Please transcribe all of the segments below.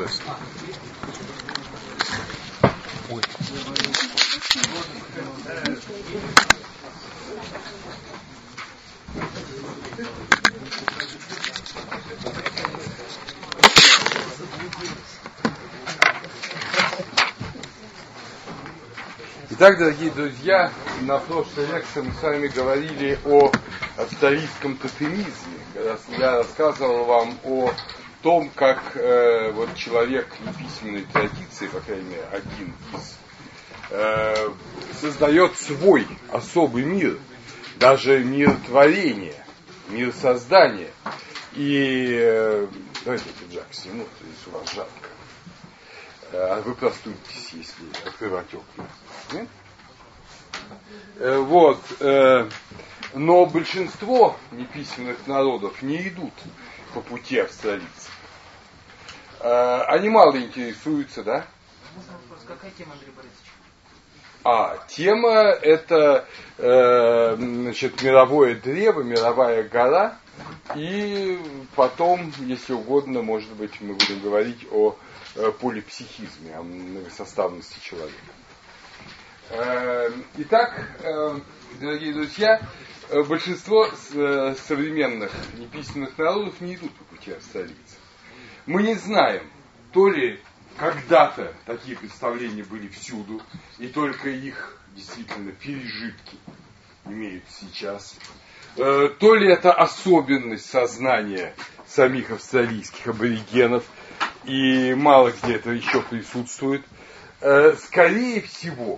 божества. Ой. Итак, дорогие друзья, на прошлой лекции мы с вами говорили о австралийском тотемизме. Я рассказывал вам о том, как вот человек неписьменной традиции, по крайней мере, один из, создает свой особый мир, даже мир творения, мир создания. И давайте пиджак сниму, если у вас жарко. А вы простудитесь, если открывать окна. Нет? Вот. Но большинство неписьменных народов не идут по пути австралийцев. Они мало интересуются, да? Можно вопрос? Какая тема, Андрей Борисович? Тема это значит, мировое древо, мировая гора. И потом, если угодно, может быть, мы будем говорить о полипсихизме, о многосоставности человека. Итак, дорогие друзья, большинство современных неписьменных народов не идут по пути австралийцев. Мы не знаем, то ли когда-то такие представления были всюду, и только их действительно пережитки имеют сейчас, то ли это особенность сознания самих австралийских аборигенов, и мало где это еще присутствует. Скорее всего,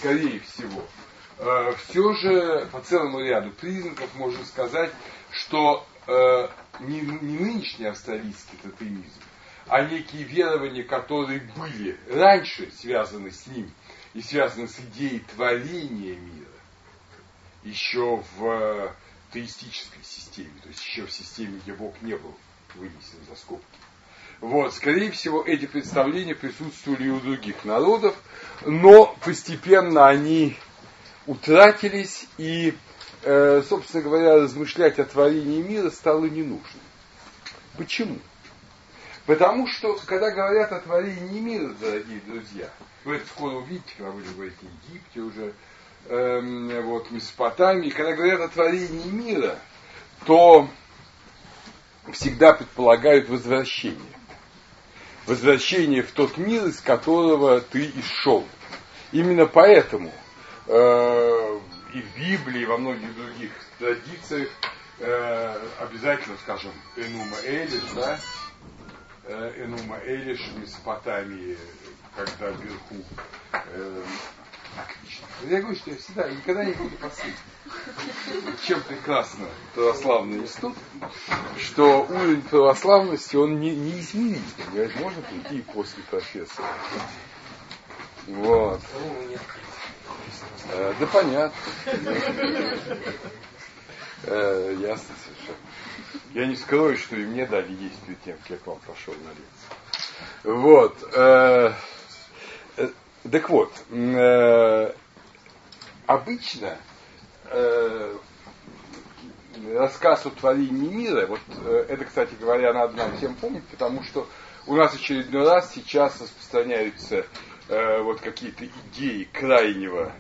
все же по целому ряду признаков можно сказать, что не нынешний австралийский тотемизм, а некие верования, которые были раньше связаны с ним и связаны с идеей творения мира, еще в теистической системе, то есть еще в системе, где Бог не был вынесен за скобки. Вот, скорее всего, эти представления присутствовали и у других народов, но постепенно они утратились, и, собственно говоря, размышлять о творении мира стало не нужно. Почему? Потому что, когда говорят о творении мира, дорогие друзья, вы это скоро увидите, когда будем говорить о Египте уже, вот, Месопотамии, когда говорят о творении мира, то всегда предполагают возвращение. Возвращение в тот мир, из которого ты исшел. Именно поэтому и в Библии, и во многих других традициях обязательно, скажем, Энума Элиш, да? Энума Элиш в Месопотамии, когда вверху отлично. Я говорю, что я всегда, никогда не буду последним. Чем прекрасно православный институт, что уровень православности, он неизменим. Можно прийти и после профессора. Вот. Да понятно. Ясно совершенно. Я не скрою, что и мне дали есть перед тем, как я к вам пошел на лекцию. Вот. Так вот, обычно рассказ о творении мира, вот это, кстати говоря, надо нам всем помнить, потому что у нас очередной раз сейчас распространяются вот какие-то идеи крайнего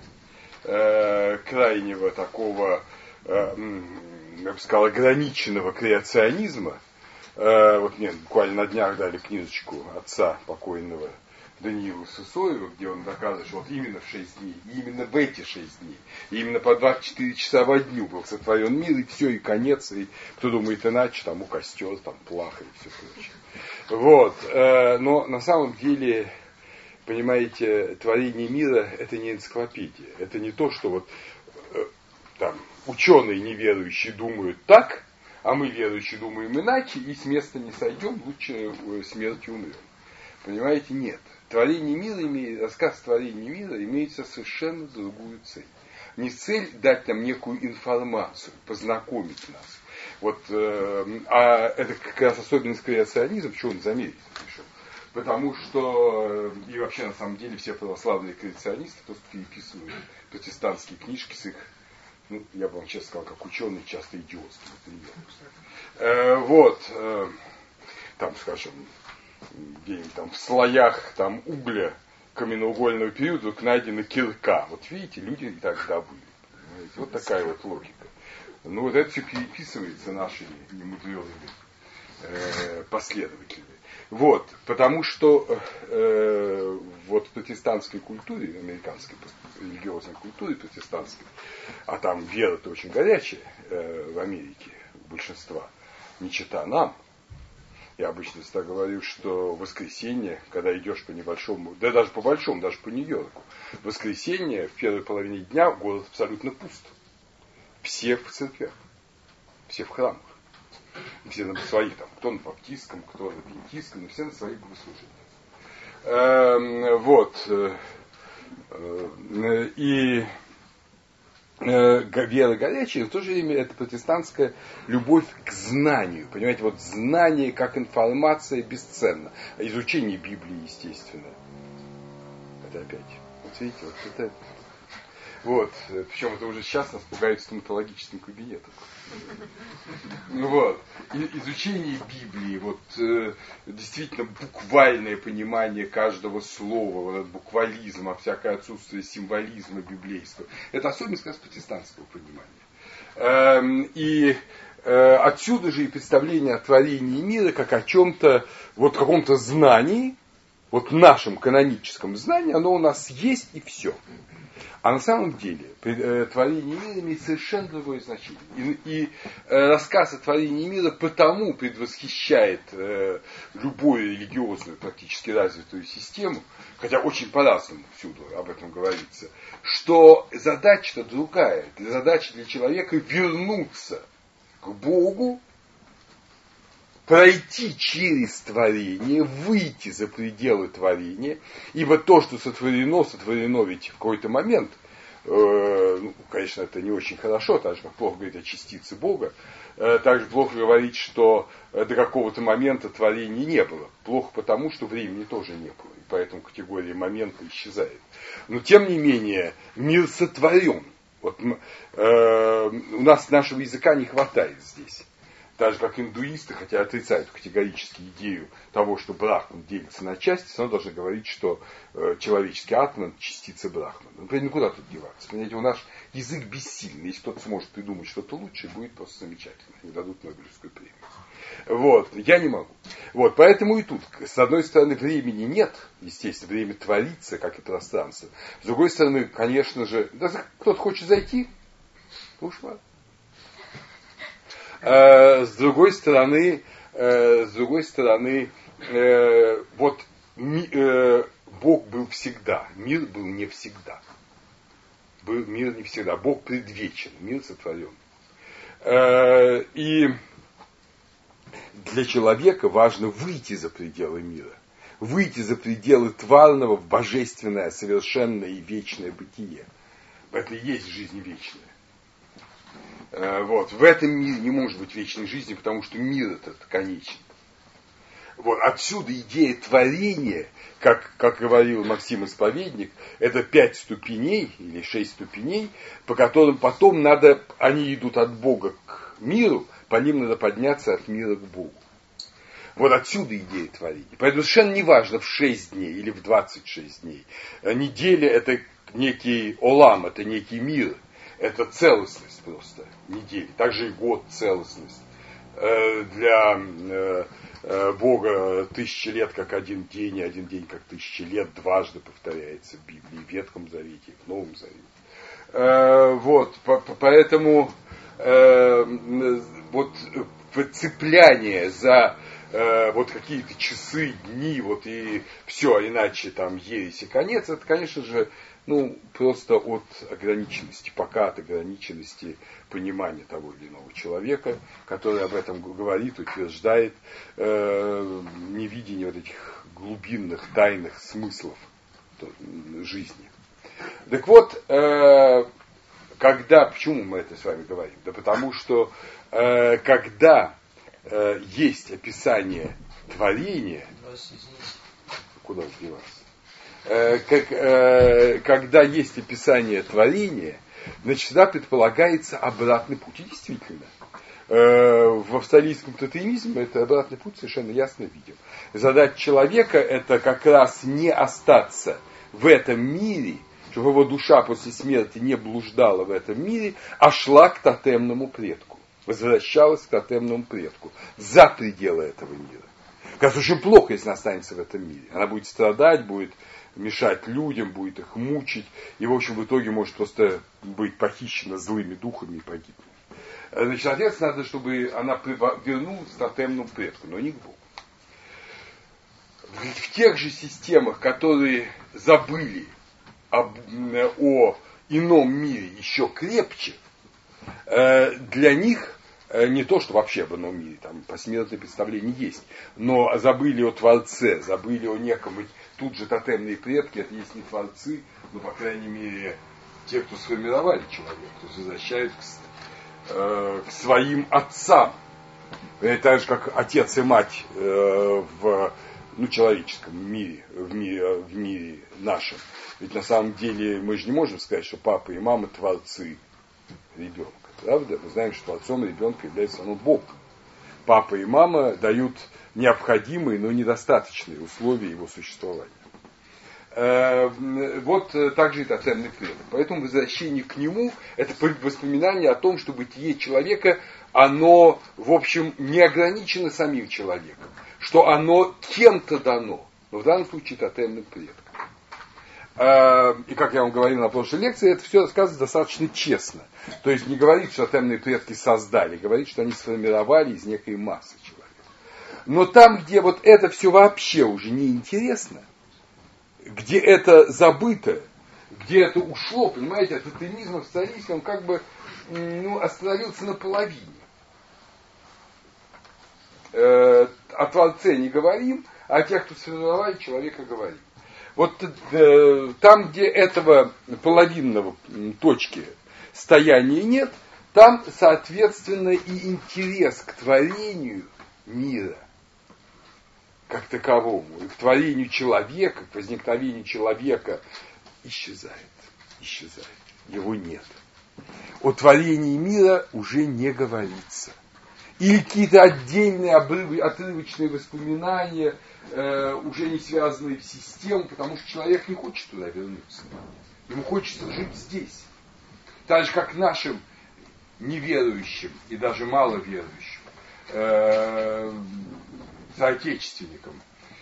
такого, я бы сказал, ограниченного креационизма. Вот мне буквально на днях дали книжечку отца покойного Даниила Сысоева, где он доказывает, что вот именно в 6 дней, и именно в эти 6 дней, и именно по 24 часа во дню был сотворен мир, и все, и конец, и кто думает иначе, тому костер, там плаха и все прочее. Вот. Но на самом деле, понимаете, творение мира это не энциклопедия. Это не то, что вот там ученые неверующие думают так, а мы верующие думаем иначе, и с места не сойдем, лучше смертью умрем. Понимаете, нет. Творение мира рассказ о творении мира имеет совершенно другую цель. Не цель дать нам некую информацию, познакомить нас. Вот, а это как раз особенность креационизма, что он заметит пришел. Потому что, и вообще на самом деле все православные креационисты просто переписывают протестантские книжки с их, ну, я бы вам честно сказал, как ученые, часто идиотские, например. Вот, там, скажем, где-нибудь там в слоях там угля каменноугольного периода вдруг найдена кирка. Вот видите, люди и тогда были. Понимаете? Вот такая вот логика. Ну вот это все переписывается нашими немудреными последователями. Вот, потому что вот в протестантской культуре, американской религиозной культуре протестантской, а там вера-то очень горячая в Америке, у большинства, не чета нам. Я обычно всегда говорю, что в воскресенье, когда идешь по небольшому, да даже по большому, даже по Нью-Йорку, в воскресенье в первой половине дня город абсолютно пуст. Все в церквях, все в храмах. Все на своих, там, кто на баптистском, кто на пентистском, но все на своих богослужениях. Вот. И вера горячая, в то же время это протестантская любовь к знанию. Понимаете, вот знание как информация бесценно. А изучение Библии, естественно. Это опять. Вот видите, вот это. Вот. Причем это уже сейчас нас пугает стоматологическим кабинетом. Вот. И изучение Библии, вот действительно буквальное понимание каждого слова, вот этот буквализм, а всякое отсутствие символизма библейского. Это особенность как раз протестантского понимания. И отсюда же и представление о творении мира как о чем-то, вот каком-то знании, вот нашем каноническом знании, оно у нас есть и все. А на самом деле творение мира имеет совершенно другое значение. И рассказ о творении мира потому предвосхищает любую религиозную, практически развитую систему, хотя очень по-разному всюду об этом говорится, что задача-то другая. Задача для человека вернуться к Богу, пройти через творение, выйти за пределы творения, ибо то, что сотворено ведь в какой-то момент, конечно, это не очень хорошо, так же, как плохо говорить о частице Бога, также плохо говорить, что до какого-то момента творения не было. Плохо потому, что времени тоже не было, и поэтому категория момента исчезает. Но, тем не менее, мир сотворен. Вот, у нас нашего языка не хватает здесь. Так же, как индуисты, хотя отрицают категорически идею того, что Брахман делится на части, все равно должны говорить, что человеческий атман – частица Брахмана. Например, никуда тут деваться. Понимаете, у нас язык бессильный. Если кто-то сможет придумать что-то лучшее, будет просто замечательно. Им дадут Нобелевскую премию. Вот. Я не могу. Вот. Поэтому и тут, с одной стороны, времени нет. Естественно, время творится, как и пространство. С другой стороны, конечно же, даже кто-то хочет зайти, уж ладно. С другой стороны, вот Бог был всегда, мир был не всегда. Мир не всегда, Бог предвечен, мир сотворен. И для человека важно выйти за пределы мира, выйти за пределы тварного в божественное, совершенное и вечное бытие. Это и есть жизнь вечная. Вот. В этом мире не может быть вечной жизни, потому что мир этот конечен. Вот. Отсюда идея творения, как говорил Максим Исповедник, это 5 ступеней или 6 ступеней, по которым потом они идут от Бога к миру, по ним надо подняться от мира к Богу. Вот отсюда идея творения. Поэтому совершенно не важно в 6 дней или в 26 дней. Неделя это некий олам, это некий мир. Это целостность просто недели. Также и год целостность. Для Бога 1000 лет как один день, и один день как 1000 лет дважды повторяется в Библии, в Ветхом Завете и в Новом Завете. Вот, поэтому вот цепляние за вот какие-то часы, дни, вот и все, иначе там ересь и конец, это, конечно же, просто от ограниченности, пока от ограниченности понимания того или иного человека, который об этом говорит, утверждает, невидение вот этих глубинных, тайных смыслов жизни. Так вот, почему мы это с вами говорим? Да потому что, когда есть описание творения, куда деваться? Когда есть описание творения, значит, всегда предполагается обратный путь. И действительно, в австралийском тотемизме мы это обратный путь совершенно ясно видим. Задача человека это как раз не остаться в этом мире, чтобы его душа после смерти не блуждала в этом мире, а шла к тотемному предку, возвращалась к тотемному предку, за пределы этого мира. Как раз очень плохо, если она останется в этом мире. Она будет страдать, будет мешать людям, будет их мучить, и, в общем, в итоге может просто быть похищена злыми духами и погибнуть. Значит, соответственно, надо, чтобы она вернулась к тотемному предку, но не к Богу. В тех же системах, которые забыли о ином мире еще крепче, для них не то, что вообще об ином мире, там посмертное представление есть, но забыли о Творце, забыли о неком, тут же тотемные предки, это есть не Творцы, но, по крайней мере, те, кто сформировали человека, то есть возвращают к своим отцам. Это так же, как отец и мать в человеческом мире, в мире нашем. Ведь на самом деле мы же не можем сказать, что папа и мама творцы ребенка. Правда? Мы знаем, что творцом ребенка является само Бог. Папа и мама дают необходимые, но недостаточные условия его существования. Вот так же и тотемный предок. Поэтому возвращение к нему – это воспоминание о том, что бытие человека, оно, в общем, не ограничено самим человеком, что оно кем-то дано, но в данном случае тотемным предком. И как я вам говорил на прошлой лекции, это все рассказывается достаточно честно. То есть не говорит, что тотемные предки создали, говорит, что они сформировали из некой массы человека. Но там, где вот это все вообще уже не интересно, где это забыто, где это ушло, понимаете, от тотемизма австралийского, он как бы остановился наполовине. О Творце не говорим, а о тех, кто сформировали человека, говорим. Вот там, где этого половинного точки стояния нет, там, соответственно, и интерес к творению мира как таковому, и к творению человека, к возникновению человека исчезает. Его нет. О творении мира уже не говорится. Или какие-то отдельные отрывочные воспоминания, уже не связанные в систему, потому что человек не хочет туда вернуться. Ему хочется жить здесь. Так же, как нашим неверующим и даже маловерующим соотечественникам.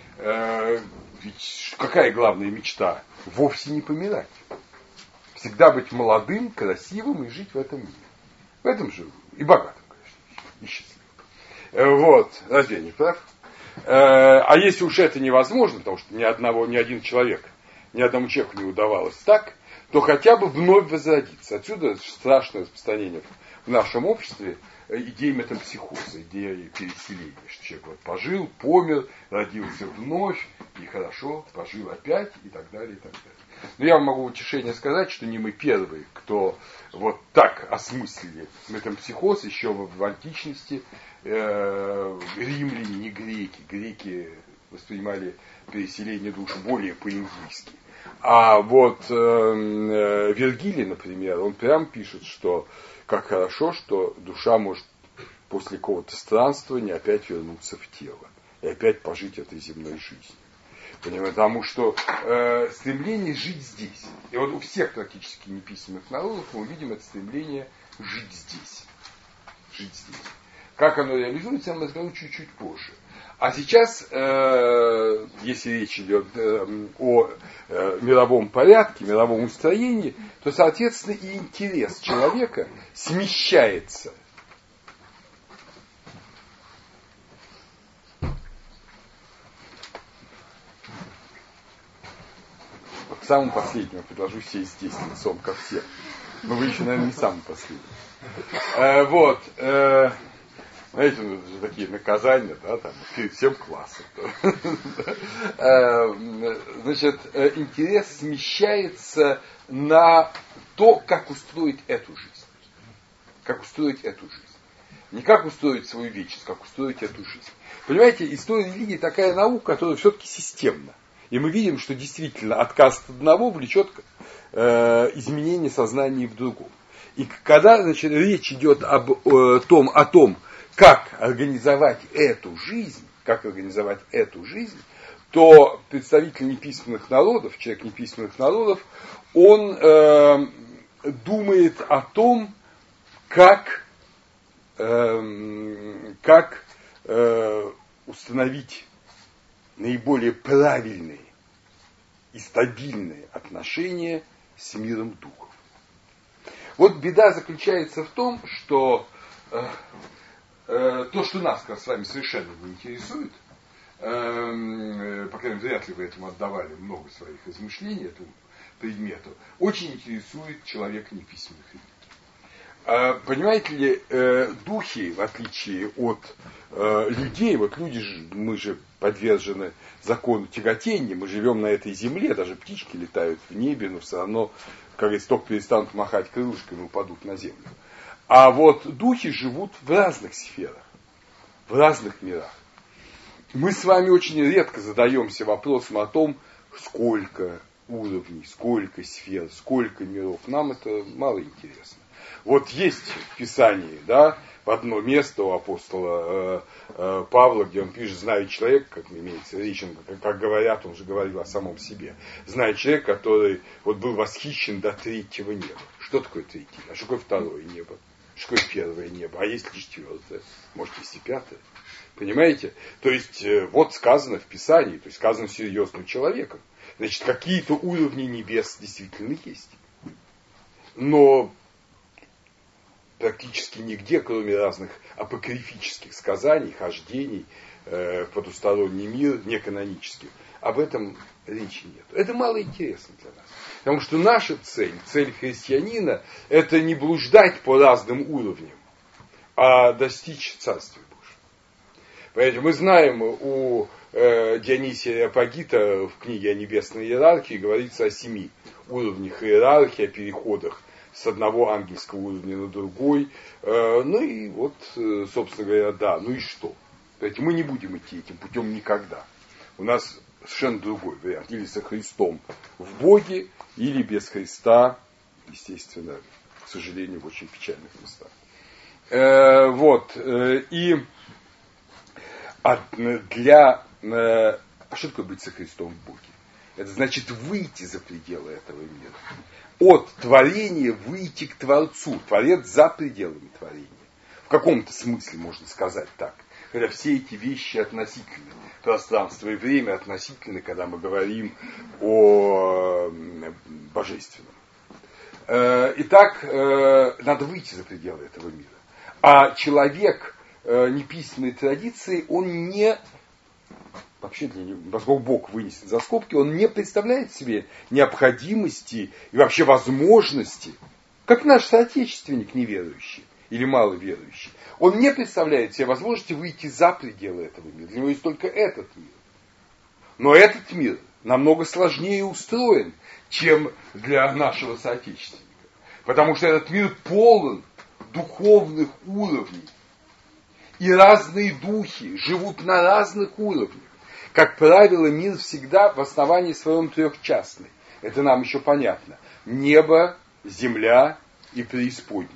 Ведь какая главная мечта? Вовсе не помирать. Всегда быть молодым, красивым и жить в этом мире. В этом же и богатым, конечно, и счастливым. Вот, разве я не прав? А если уж это невозможно, потому что ни один человек, ни одному человеку не удавалось так, то хотя бы вновь возродиться. Отсюда страшное распространение в нашем обществе идеи метампсихоза, идеи переселения, что человек вот пожил, помер, родился вновь, и хорошо, пожил опять, и так далее, и так далее. Но я вам могу в утешение сказать, что не мы первые, кто вот так осмыслили метампсихоз еще в античности. Римляне, не греки. Греки воспринимали переселение душ более по-индийски. А вот Вергилий, например, он прям пишет, что как хорошо, что душа может после какого-то странствования опять вернуться в тело и опять пожить этой земной жизнью. Потому что стремление жить здесь. И вот у всех практически неписанных народов мы увидим это стремление жить здесь. Жить здесь. Как оно реализуется, я вам расскажу чуть-чуть позже. А сейчас, если речь идет о мировом порядке, мировом устроении, то, соответственно, и интерес человека смещается. К самому последнему предложу сесть здесь лицом ко всем. Но вы еще, наверное, не самый последний. Вот. Знаете, такие наказания, да, там, перед всем классом. Значит, интерес смещается на то, как устроить эту жизнь. Как устроить эту жизнь. Не как устроить свою вечность, как устроить эту жизнь. Понимаете, история религии такая наука, которая все-таки системна. И мы видим, что действительно отказ от одного влечет изменение сознания в другом. И когда, значит, речь идет о том, как организовать эту жизнь, то представитель неписьменных народов, человек неписьменных народов, он думает о том, как установить наиболее правильные и стабильные отношения с миром духов. Вот беда заключается в том, что то, что нас с вами совершенно не интересует, по крайней мере, вряд ли вы этому отдавали много своих измышлений этому предмету, очень интересует человека неписьменных религий. Понимаете ли, духи, в отличие от людей, вот люди, мы же подвержены закону тяготения, мы живем на этой земле, даже птички летают в небе, но все равно, как говорится, только перестанут махать крылышками, упадут на землю. А вот духи живут в разных сферах, в разных мирах. Мы с вами очень редко задаемся вопросом о том, сколько уровней, сколько сфер, сколько миров. Нам это мало интересно. Вот есть в Писании, да, в одно место у апостола Павла, где он пишет: знает человек, как имеется речь, как говорят, он же говорил о самом себе, знает человек, который вот был восхищен до третьего неба. Что такое третье? А что такое второе небо? Что такое первое небо? А есть ли четвертое? Может, есть и пятое? Понимаете? То есть, вот сказано в Писании, то есть сказано серьезным человеком. Значит, какие-то уровни небес действительно есть. Но практически нигде, кроме разных апокрифических сказаний, хождений в потусторонний мир, неканонических, об этом речи нет. Это мало интересно для нас. Потому что наша цель христианина, это не блуждать по разным уровням, а достичь Царствия Божьего. Понимаете, мы знаем, у Дионисия Ареопагита в книге о небесной иерархии говорится о 7 уровнях иерархии, о переходах с одного ангельского уровня на другой. Ну и вот, собственно говоря, да, ну и что? Понимаете, мы не будем идти этим путем никогда. У нас совершенно другой вариант. Или со Христом в Боге, или без Христа, естественно, к сожалению, в очень печальных местах. Вот. И что такое быть со Христом в Боге? Это значит выйти за пределы этого мира. От творения выйти к Творцу. Творец за пределами творения. В каком-то смысле можно сказать так. Хотя все эти вещи относительны. Пространство и время относительны, когда мы говорим о божественном. Итак, надо выйти за пределы этого мира. А человек неписанной традиции, он не, вообще, поскольку Бог вынесен за скобки, он не представляет себе необходимости и вообще возможности, как наш соотечественник неверующий или маловерующий, он не представляет себе возможности выйти за пределы этого мира. Для него есть только этот мир. Но этот мир намного сложнее устроен, чем для нашего соотечественника. Потому что этот мир полон духовных уровней. И разные духи живут на разных уровнях. Как правило, мир всегда в основании своем трехчастный. Это нам еще понятно. Небо, земля и преисподняя.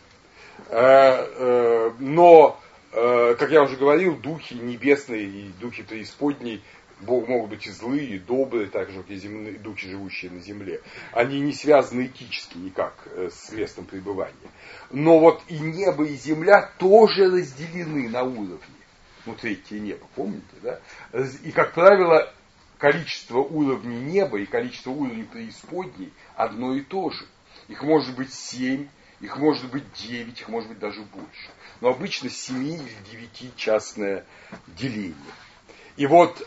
Но, как я уже говорил, духи небесные и духи преисподней могут быть и злые, и добрые, так же, как и земные духи, живущие на земле. Они не связаны этически никак с местом пребывания. Но вот и небо, и земля тоже разделены на уровни. Ну, третье небо, помните, да? И, как правило, количество уровней неба и количество уровней преисподней одно и то же. Их может быть 7, их может быть 9, их может быть даже больше. Но обычно 7 или 9-частное деление. И вот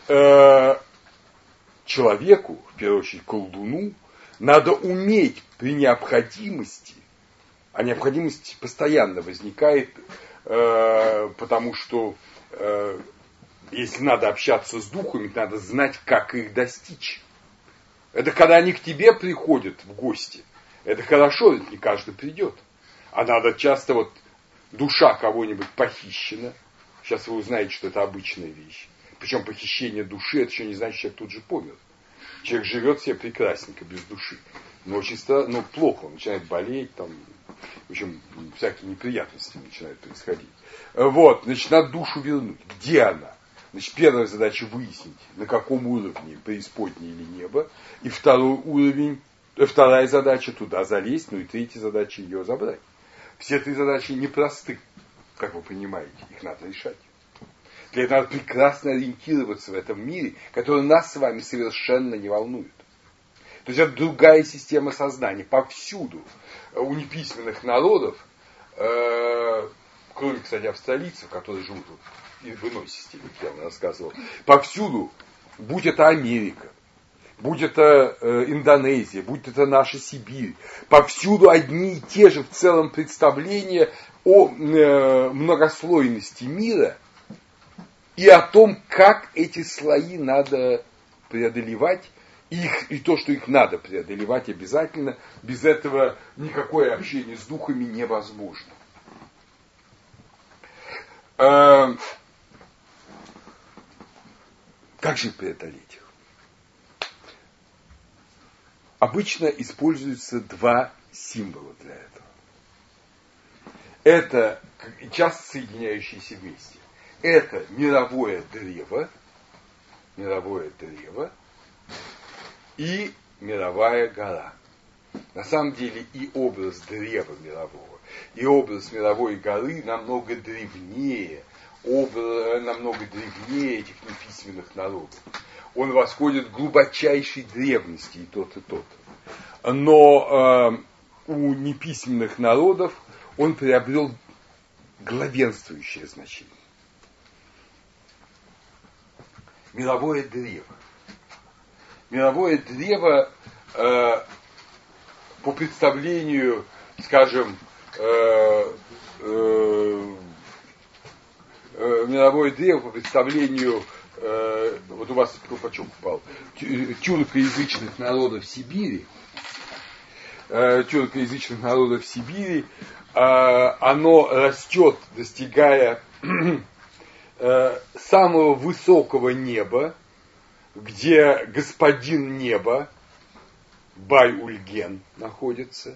человеку, в первую очередь колдуну, надо уметь при необходимости, а необходимость постоянно возникает, потому что если надо общаться с духами, надо знать, как их достичь. Это когда они к тебе приходят в гости. Это хорошо, ведь не каждый придет. А надо часто, вот душа кого-нибудь похищена. Сейчас вы узнаете, что это обычная вещь. Причем похищение души, это еще не значит, что человек тут же помер. Человек живет себе прекрасненько, без души. Но очень плохо, он начинает болеть, там, В общем, всякие неприятности начинают происходить. Вот, значит, надо душу вернуть. Где она? Значит, первая задача выяснить, на каком уровне, преисподнее или небо. И вторая задача туда залезть, ну и третья задача ее забрать. Все три задачи непросты, как вы понимаете, их надо решать. Для этого надо прекрасно ориентироваться в этом мире, который нас с вами совершенно не волнует. То есть это другая система сознания. Повсюду у неписьменных народов, кроме, кстати, австралийцев, которые живут и в иной системе, как я вам рассказывал, повсюду, будь это Америка, будь это Индонезия, будь это наша Сибирь, повсюду одни и те же в целом представления о многослойности мира и о том, как эти слои надо преодолевать, и то, что их надо преодолевать обязательно, без этого никакое общение с духами невозможно. Как же преодолеть их? Обычно используются два символа для этого. Это часто соединяющиеся вместе. Это мировое древо и мировая гора. На самом деле и образ древа мирового, и образ мировой горы намного древнее этих неписьменных народов. Он восходит к глубочайшей древности и тот, и тот. Но у неписьменных народов он приобрел главенствующее значение. Мировое древо. Мировое древо по представлению, скажем, мировое древо по представлению, вот у вас колпачок упал, тюркоязычных народов Сибири, оно растет, достигая самого высокого неба, где господин неба, Бай-Ульген, находится,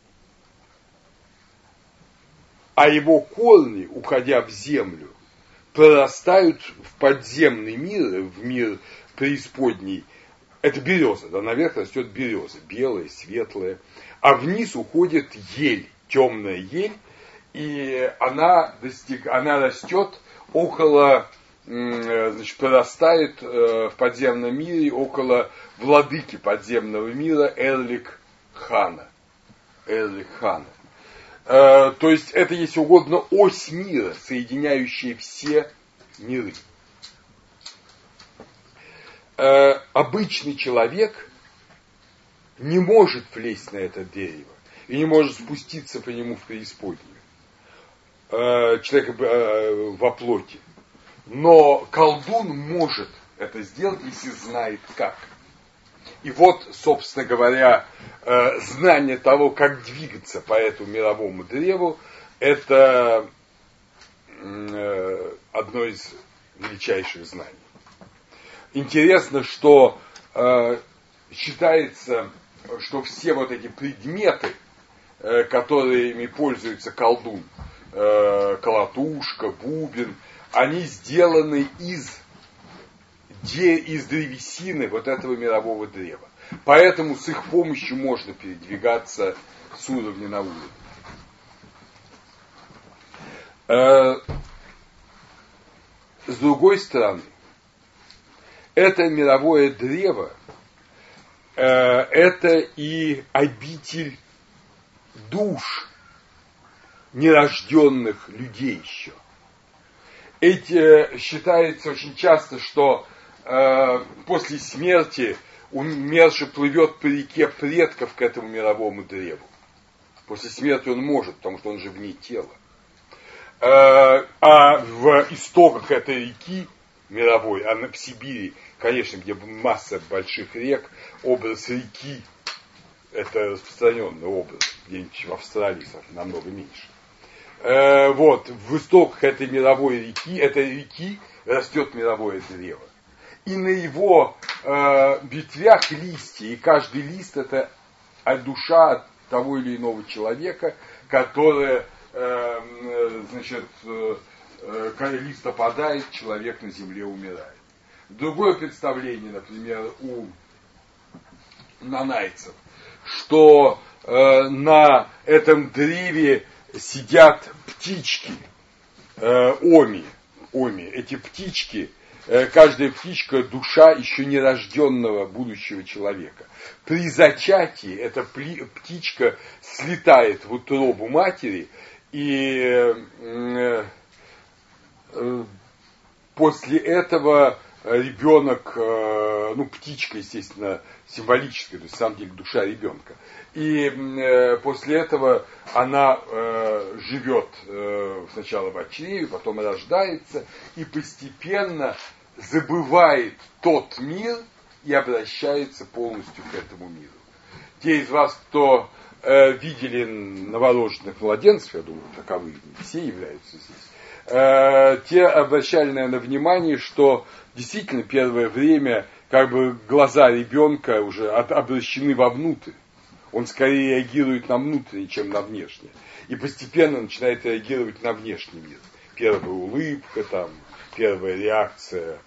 а его корни, уходя в землю, прорастают в подземный мир, в мир преисподней. Это береза, да, наверх растет береза, белая, светлая, а вниз уходит ель, темная ель, и она растет около, значит, прорастает в подземном мире около владыки подземного мира Эрлик-хана. То есть это, если угодно, ось мира, соединяющая все миры. Обычный человек не может влезть на это дерево и не может спуститься по нему в преисподнюю. Человек во плоти. Но колдун может это сделать, если знает как. И вот, собственно говоря, знание того, как двигаться по этому мировому древу, это одно из величайших знаний. Интересно, что считается, что все вот эти предметы, которыми пользуется колдун, колотушка, бубен, они сделаны из древесины вот этого мирового древа. Поэтому с их помощью можно передвигаться с уровня на уровень. С другой стороны, это мировое древо, это и обитель душ нерожденных людей еще. Считается очень часто, что после смерти умерший плывет по реке предков к этому мировому древу. После смерти он может, потому что он же вне тела. А в истоках этой реки мировой, в Сибири, конечно, где масса больших рек, образ реки — это распространенный образ, где-нибудь в Австралии намного меньше. Вот, в истоках этой мировой реки растет мировое древо. И на его ветвях листья, и каждый лист — это душа того или иного человека, которое, лист опадает, человек на земле умирает. Другое представление, например, у нанайцев, что на этом древе сидят птички, оми. Эти птички, каждая птичка душа еще нерожденного будущего человека. При зачатии эта птичка слетает в утробу матери, и после этого ребенок, птичка, естественно, символическая, то есть, на самом деле, душа ребенка. И после этого она живет сначала в чреве, потом рождается и постепенно забывает тот мир и обращается полностью к этому миру. Те из вас, кто видели новорожденных младенцев, я думаю, таковы все являются здесь, те обращали, наверное, внимание, что действительно первое время глаза ребенка уже обращены вовнутрь. Он скорее реагирует на внутреннее, чем на внешнее. И постепенно начинает реагировать на внешний мир. Первая улыбка, первая реакция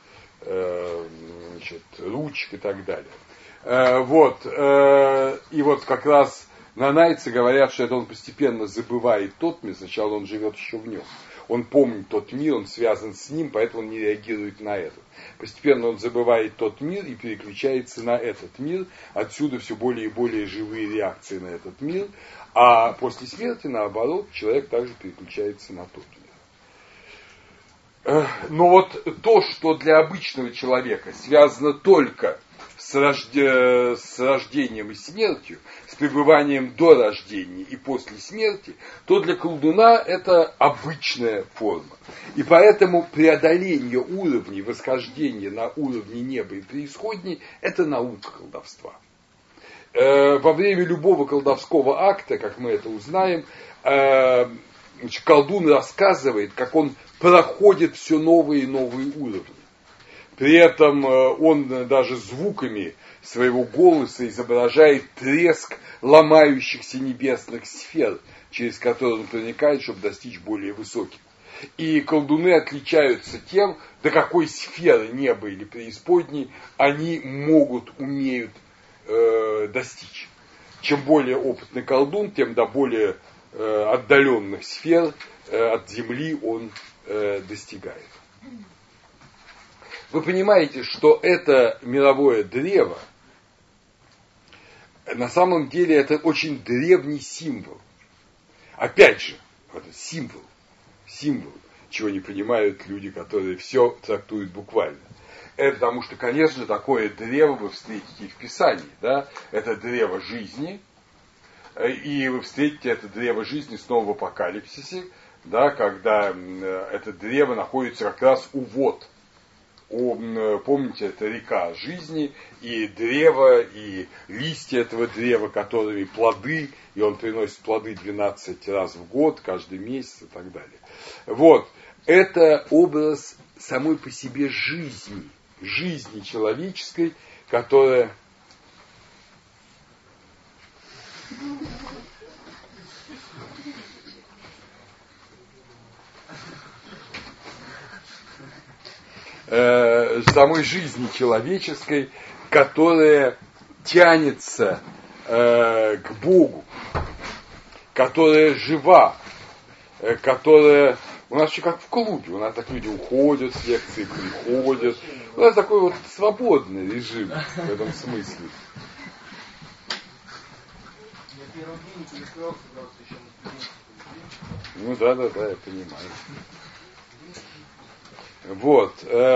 ручек и так далее. И вот как раз нанайцы говорят, что это он постепенно забывает тот мир, сначала он живет еще в нем. Он помнит тот мир, он связан с ним, поэтому он не реагирует на это. Постепенно он забывает тот мир и переключается на этот мир. Отсюда все более и более живые реакции на этот мир. А после смерти, наоборот, человек также переключается на тот мир. Но вот то, что для обычного человека связано только с рождением и смертью, с пребыванием до рождения и после смерти, то для колдуна это обычная форма. И поэтому преодоление уровней, восхождение на уровни неба и преисподней – это наука колдовства. Во время любого колдовского акта, как мы это узнаем, колдун рассказывает, как он проходит все новые и новые уровни. При этом он даже звуками своего голоса изображает треск ломающихся небесных сфер, через которые он проникает, чтобы достичь более высоких. И колдуны отличаются тем, до какой сферы неба или преисподней они умеют достичь. Чем более опытный колдун, тем до более отдаленных сфер от земли он достигает. Вы понимаете, что это мировое древо, на самом деле это очень древний символ. Опять же, это символ, чего не понимают люди, которые все трактуют буквально. Это потому что, конечно, такое древо вы встретите и в Писании. Да? Это древо жизни, и вы встретите это древо жизни снова в Апокалипсисе, да, когда это древо находится как раз у вод. Помните, это река жизни, и древо, и листья этого древа, которыми плоды, и он приносит плоды 12 раз в год, каждый месяц и так далее. Вот, это образ самой по себе жизни человеческой, которая самой жизни человеческой, которая тянется к Богу, которая жива, которая... У нас еще как в клубе, у нас так люди уходят с лекции, приходят. У нас такой вот свободный режим в этом смысле. Ну да, я понимаю. Вот.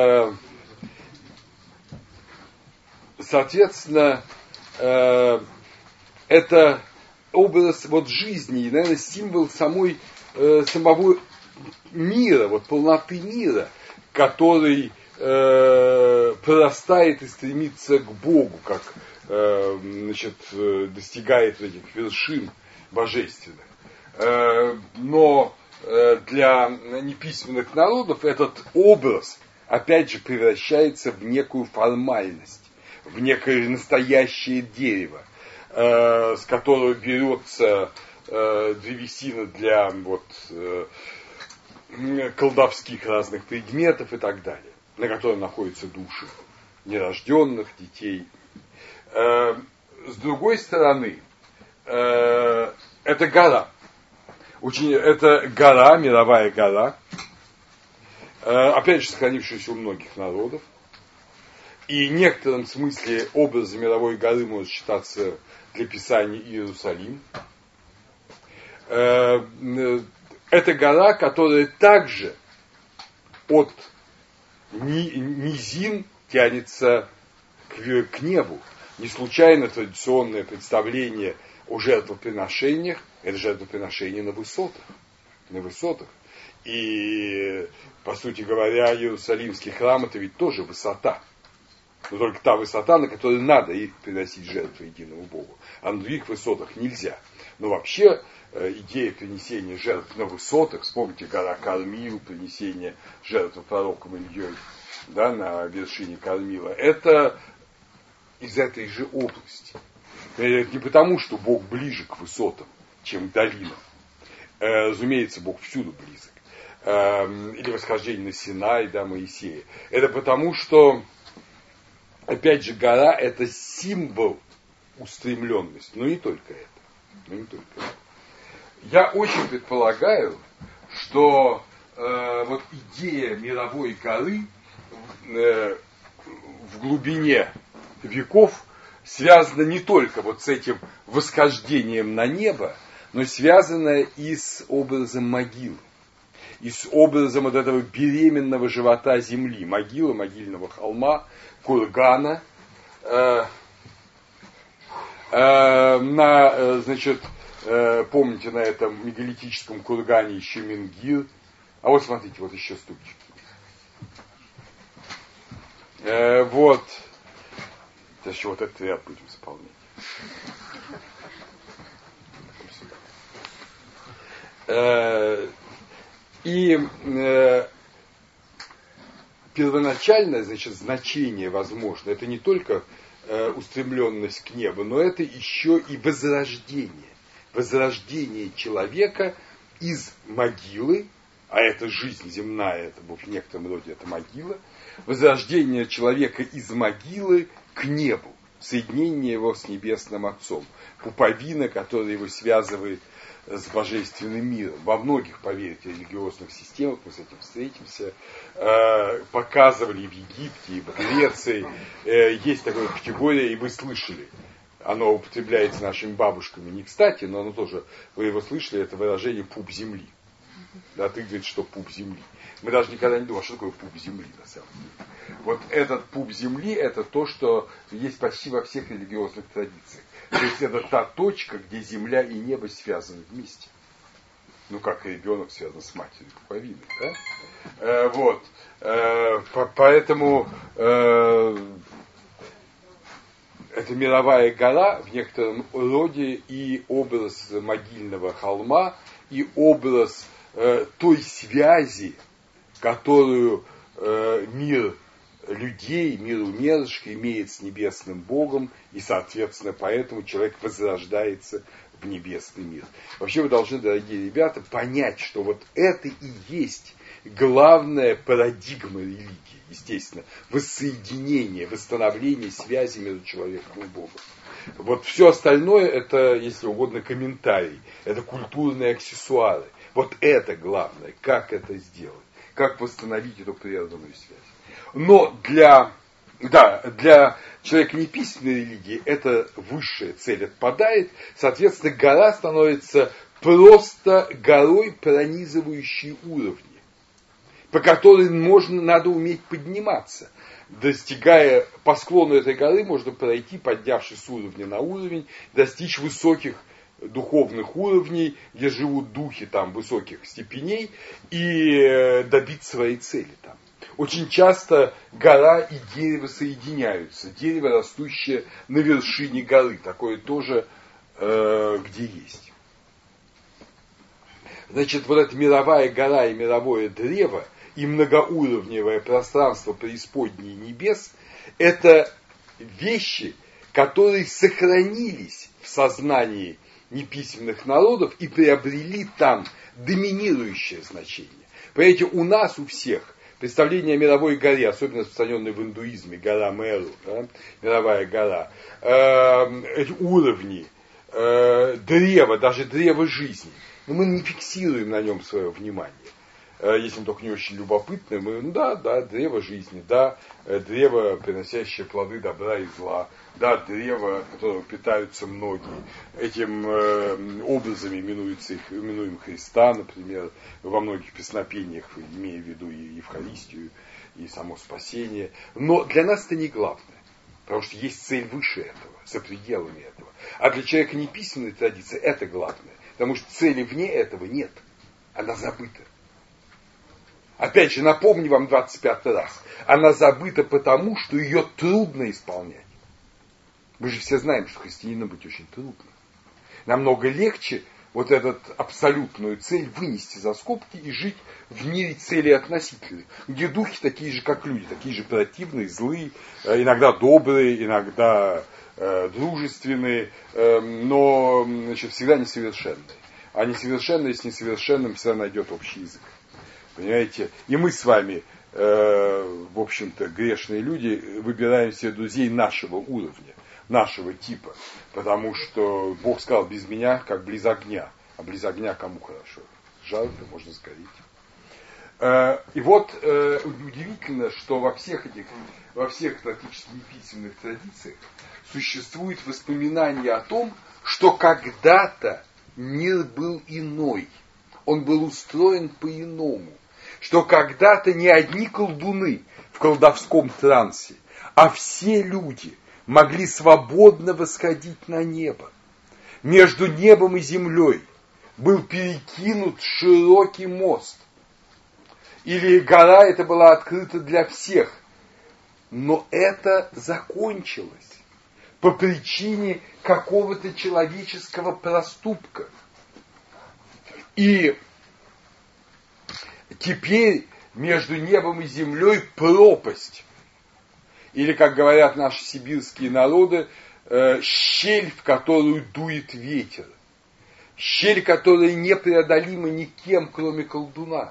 Соответственно, это образ вот жизни, и, наверное, символ самого мира, вот полноты мира, который прорастает и стремится к Богу, как достигает этих вершин божественных. Но для неписьменных народов этот образ, опять же, превращается в некую формальность, в некое настоящее дерево, с которого берется древесина для колдовских разных предметов и так далее, на котором находятся души нерожденных детей. С другой стороны, это гора. Это гора, мировая гора, опять же, сохранившаяся у многих народов. И в некотором смысле образ мировой горы может считаться для писания Иерусалим. Это гора, которая также от низин тянется к небу. Не случайно традиционное представление о жертвоприношениях – это жертвоприношение на высотах. На высотах. И, по сути говоря, Иерусалимский храм – это ведь тоже высота. Но только та высота, на которой надо приносить жертву единому Богу. А на других высотах нельзя. Но вообще идея принесения жертв на высотах, вспомните гора Кармил, принесение жертвы пророком Ильей, да, на вершине Кармила, это из этой же области. Это не потому, что Бог ближе к высотам, чем к долинам. Разумеется, Бог всюду близок. Или восхождение на Синай, да, Моисея. Это потому, что, опять же, гора – это символ устремленности. Но не только это. Я очень предполагаю, что вот идея мировой горы в глубине веков связана не только вот с этим восхождением на небо, но связана и с образом могилы, и с образом вот этого беременного живота земли, могилы, могильного холма, кургана, помните, на этом мегалитическом кургане еще Менгир. А вот смотрите, вот еще ступчики. Сейчас еще вот этот ряд будем заполнять. И первоначальное, значение, возможно, это не только устремленность к небу, но это еще и возрождение. Возрождение человека из могилы, а это жизнь земная, это в некотором роде это могила, возрождение человека из могилы к небу, соединение его с Небесным Отцом, пуповина, которая его связывает с божественным миром. Во многих, поверьте, религиозных системах, мы с этим встретимся, показывали в Египте и в Греции, есть такая категория, и вы слышали, оно употребляется нашими бабушками не кстати, но оно тоже, вы его слышали, это выражение «пуп земли». Да, ты говоришь, что пуп земли. Мы даже никогда не думали, что такое пуп земли на самом деле. Вот этот пуп земли, это то, что есть почти во всех религиозных традициях. То есть это та точка, где земля и небо связаны вместе. Ну, как и ребенок связан с матерью пуповиной, да? Поэтому это мировая гора в некотором роде и образ могильного холма, и образ той связи, которую мир людей, мир умерших имеет с небесным Богом, и, соответственно, поэтому человек возрождается в небесный мир. Вообще вы должны, дорогие ребята, понять, что вот это и есть главная парадигма религии, естественно, воссоединение, восстановление связи между человеком и Богом. Вот все остальное, это, если угодно, комментарий, это культурные аксессуары. Вот это главное, как это сделать, как восстановить эту прерванную связь. Но для человека неписьменной религии эта высшая цель отпадает, соответственно, гора становится просто горой, пронизывающей уровни, по которой надо уметь подниматься. Достигая по склону этой горы, можно пройти, поднявшись с уровня на уровень, достичь высоких духовных уровней, где живут духи там высоких степеней, и добиться своей цели там. Очень часто гора и дерево соединяются. Дерево, растущее на вершине горы. Такое тоже где есть. Значит, вот эта мировая гора и мировое древо, и многоуровневое пространство преисподней небес, это вещи, которые сохранились в сознании неписьменных народов и приобрели там доминирующее значение. Понимаете, у нас, у всех, представление о мировой горе, особенно распространенное в индуизме, гора Меру, да, мировая гора, эти уровни, древо, даже древо жизни, но мы не фиксируем на нем свое внимание. Если он только не очень любопытный, мы, древо жизни, древо, приносящее плоды добра и зла, древо, от которого питаются многие. Этим образами именуем Христа, например, во многих песнопениях, имея в виду и Евхаристию, и само спасение. Но для нас это не главное, потому что есть цель выше этого, за пределами этого. А для человека неписьменной традиции это главное, потому что цели вне этого нет, она забыта. Опять же, напомню вам 25 раз. Она забыта потому, что ее трудно исполнять. Мы же все знаем, что христианином быть очень трудно. Намного легче вот эту абсолютную цель вынести за скобки и жить в мире цели относительных, где духи такие же, как люди, такие же противные, злые, иногда добрые, иногда дружественные, но всегда несовершенные. А несовершенный с несовершенным всегда найдет общий язык. Понимаете? И мы с вами, в общем-то, грешные люди, выбираем себе друзей нашего уровня, нашего типа. Потому что Бог сказал, без меня, как близ огня. А близ огня кому хорошо? Жарко, можно сгореть. И вот удивительно, что во всех практически неписьменных традициях существует воспоминание о том, что когда-то мир был иной. Он был устроен по-иному. Что когда-то не одни колдуны в колдовском трансе, а все люди могли свободно восходить на небо. Между небом и землей был перекинут широкий мост. Или гора эта была открыта для всех. Но это закончилось по причине какого-то человеческого проступка. И теперь между небом и землей пропасть. Или, как говорят наши сибирские народы, щель, в которую дует ветер. Щель, которая непреодолима никем, кроме колдуна.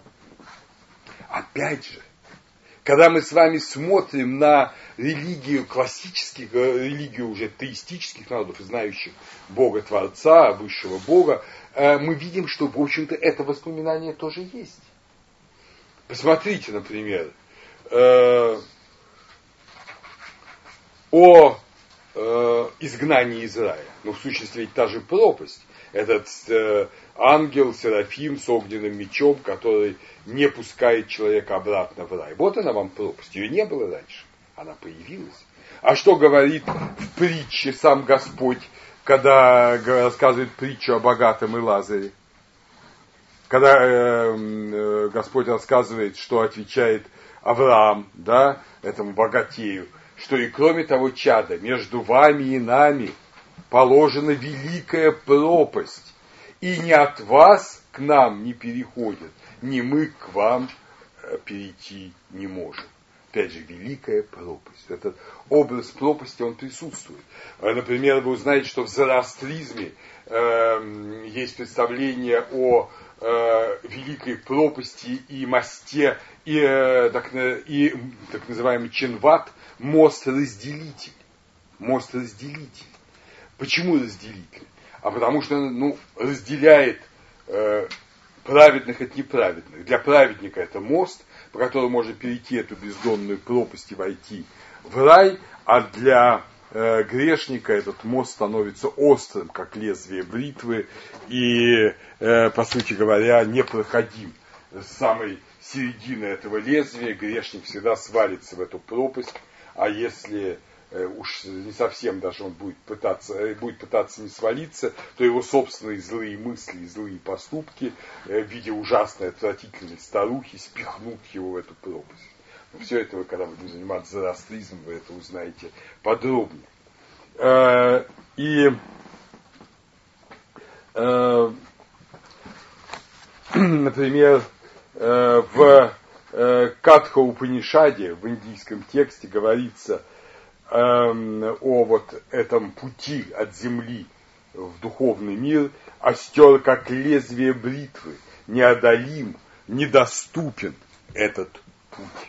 Опять же, когда мы с вами смотрим на религию классических, религию уже теистических народов, знающих Бога-творца, высшего Бога, мы видим, что, в общем-то, это воспоминание тоже есть. Посмотрите, например, о изгнании из рая. Ну, в сущности, ведь та же пропасть. Этот ангел, Серафим с огненным мечом, который не пускает человека обратно в рай. Вот она вам пропасть. Ее не было раньше. Она появилась. А что говорит в притче сам Господь, когда рассказывает притчу о богатом и Лазаре? Когда Господь рассказывает, что отвечает Авраам, да, этому богатею, что и кроме того чада, между вами и нами положена великая пропасть, и ни от вас к нам не переходит, ни мы к вам перейти не можем. Опять же, великая пропасть. Этот образ пропасти, он присутствует. Например, вы узнаете, что в зороастризме есть представление о великой пропасти и мосте, и так называемый Ченват, мост-разделитель. Мост-разделитель. Почему разделитель? А потому что он разделяет праведных от неправедных. Для праведника это мост, по которому можно перейти эту бездонную пропасть и войти в рай, а для грешника этот мост становится острым, как лезвие бритвы, и, по сути говоря, непроходим. С самой середины этого лезвия грешник всегда свалится в эту пропасть, а если уж не совсем даже он будет пытаться не свалиться, то его собственные злые мысли и злые поступки в виде ужасной, отвратительной старухи спихнут его в эту пропасть. Но все это вы, когда будем заниматься зороастризмом, вы это узнаете подробнее. И например, в Катха Упанишаде, в индийском тексте, говорится о вот этом пути от земли в духовный мир, остер, как лезвие бритвы, неодолим, недоступен этот путь.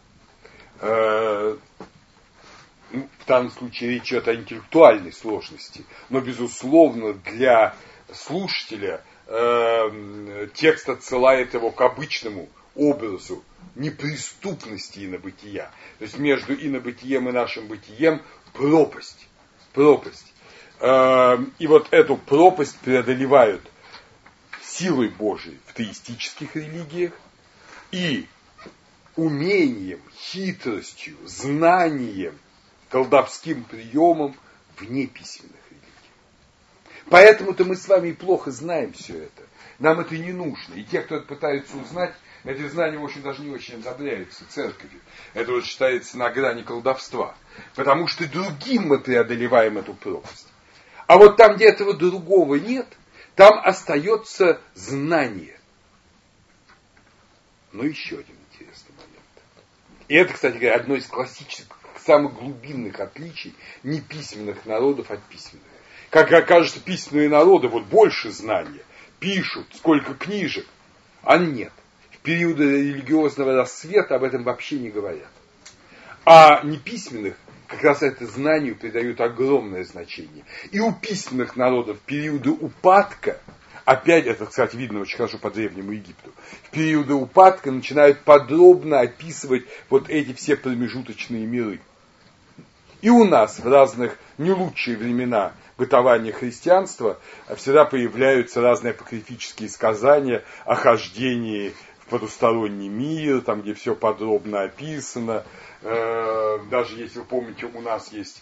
В данном случае речь идет о интеллектуальной сложности, но, безусловно, для слушателя текст отсылает его к обычному образу неприступности инобытия. То есть между инобытием и нашим бытием пропасть. Пропасть. И вот эту пропасть преодолевают силой Божией в теистических религиях и умением, хитростью, знанием, колдовским приемом в неписьменных религиях. Поэтому-то мы с вами и плохо знаем все это. Нам это не нужно. И те, кто это пытаются узнать, эти знания, в общем, даже не очень одобряются церковью. Это вот считается на грани колдовства. Потому что другим мы преодолеваем эту пропасть. А вот там, где этого другого нет, там остается знание. Но еще один интересный момент. И это, кстати говоря, одно из классических, самых глубинных отличий неписьменных народов от письменных. Как окажется, письменные народы вот больше знания, пишут, сколько книжек, а нет. В периоды религиозного расцвета об этом вообще не говорят. А неписьменных как раз это знанию придают огромное значение. И у письменных народов в периоды упадка, опять это, кстати, видно очень хорошо по Древнему Египту, в периоды упадка начинают подробно описывать вот эти все промежуточные миры. И у нас в разных не лучшие времена бытования христианства всегда появляются разные апокрифические сказания о хождении в потусторонний мир, там, где все подробно описано. Даже если вы помните, у нас есть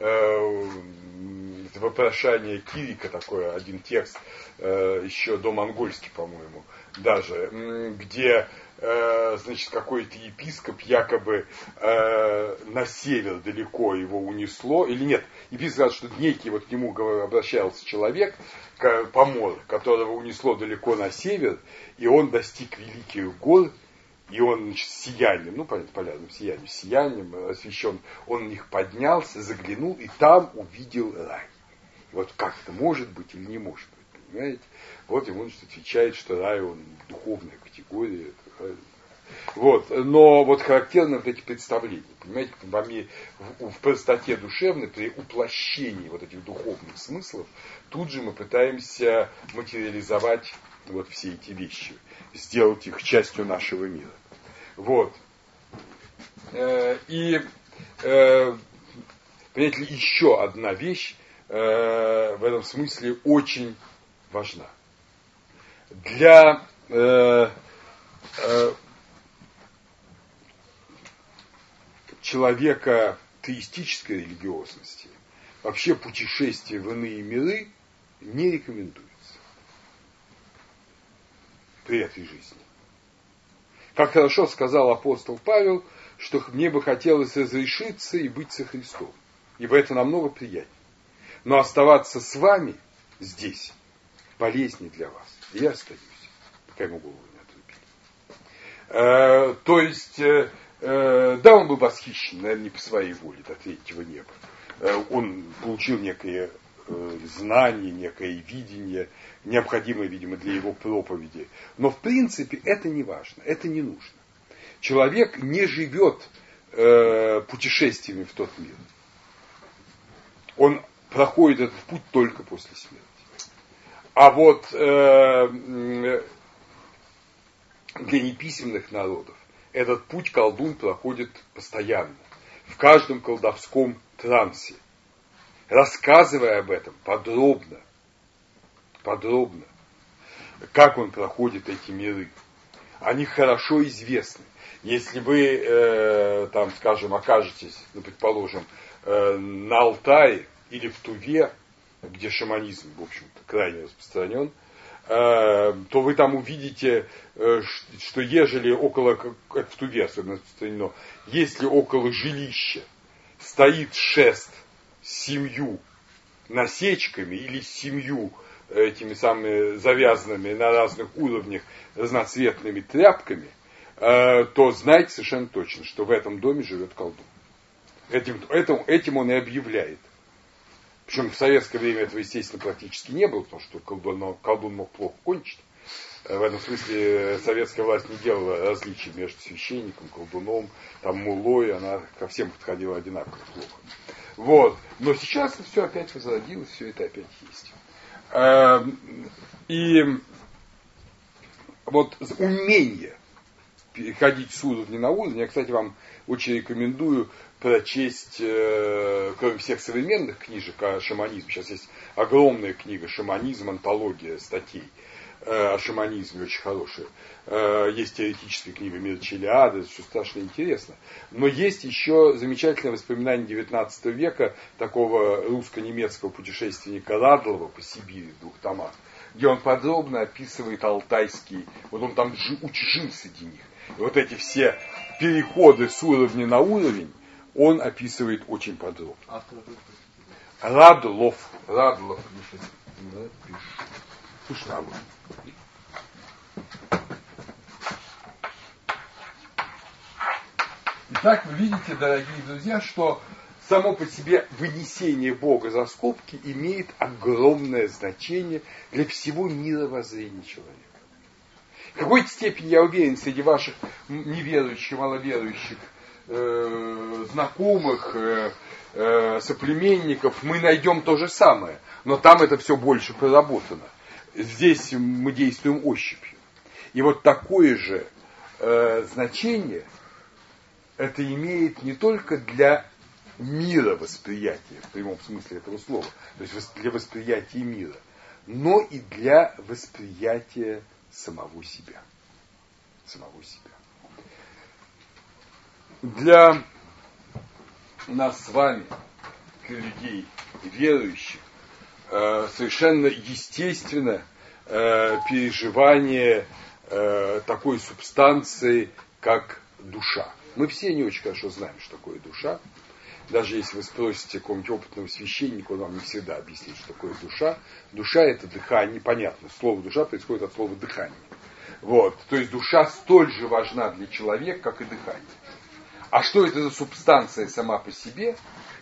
вопрошание Кирика, такой один текст, еще домонгольский, по-моему, даже, где, значит, какой-то епископ якобы на север далеко его унесло, или нет, епископ сказал, что некий вот к нему обращался человек, помор, которого унесло далеко на север, и он достиг великих гор, и он, значит, сиянием, ну, понятно, полярным сиянием освещен, он в них поднялся, заглянул, и там увидел рай. Вот как это может быть или не может быть, понимаете? Вот ему, значит, отвечает, что рай, он духовная категория. Вот, но вот характерны вот эти представления, понимаете, в простоте душевной, при уплощении вот этих духовных смыслов, тут же мы пытаемся материализовать вот все эти вещи, сделать их частью нашего мира. Вот. И, понимаете ли, еще одна вещь в этом смысле очень важна. Для человека теистической религиозности вообще путешествие в иные миры не рекомендуется при этой жизни. Как хорошо сказал апостол Павел, что мне бы хотелось разрешиться и быть со Христом, ибо это намного приятнее. Но оставаться с вами здесь полезнее для вас. И я остаюсь, пока ему голову не отрубили. То есть, да, он был восхищен, наверное, не по своей воле до третьего неба. Он получил некое знание, некое видение, необходимое, видимо, для его проповеди. Но, в принципе, это не важно, это не нужно. Человек не живет путешествиями в тот мир. Он проходит этот путь только после смерти. А вот для неписьменных народов этот путь колдун проходит постоянно, в каждом колдовском трансе, рассказывая об этом подробно, как он проходит эти миры. Они хорошо известны. Если вы, там, скажем, окажетесь, ну, предположим, на Алтае или в Туве, где шаманизм, в общем-то, крайне распространен, то вы там увидите, что ежели около, как в Туве особенно распространено, если около жилища стоит шест с 7 насечками или с 7 этими самыми завязанными на разных уровнях разноцветными тряпками, то знайте совершенно точно, что в этом доме живет колдун. Этим он и объявляет Причем в советское время этого, естественно, практически не было, потому что колдун мог плохо кончить. В этом смысле советская власть не делала различий между священником, колдуном, там, мулой, она ко всем подходила одинаково плохо. Вот. Но сейчас это все опять возродилось, все это опять есть. И вот умение переходить с уровня на уровень, я, кстати, вам очень рекомендую прочесть, кроме всех современных книжек о шаманизме, сейчас есть огромная книга «Шаманизм», антология статей о шаманизме, очень хорошая. Есть теоретическая книга «Мир Челиады», это все страшно интересно. Но есть еще замечательное воспоминание XIX века такого русско-немецкого путешественника Радлова по Сибири в 2 томах, где он подробно описывает алтайские, вот он там жил среди них. И вот эти все переходы с уровня на уровень он описывает очень подробно. Радлов. Слушай, итак, вы видите, дорогие друзья, что само по себе вынесение Бога за скобки имеет огромное значение для всего мировоззрения человека. В какой-то степени, я уверен, среди ваших неверующих, маловерующих знакомых, соплеменников мы найдем то же самое, но там это все больше проработано. Здесь мы действуем ощупью. И вот такое же значение это имеет не только для мировосприятия, в прямом смысле этого слова, то есть для восприятия мира, но и для восприятия самого себя. Самого себя. Для нас с вами, людей верующих, совершенно естественно переживание такой субстанции, как душа. Мы все не очень хорошо знаем, что такое душа. Даже если вы спросите какого-нибудь опытного священника, он вам не всегда объяснит, что такое душа. Душа — это дыхание, понятно. Слово душа происходит от слова дыхание. Вот. То есть душа столь же важна для человека, как и дыхание. А что это за субстанция сама по себе?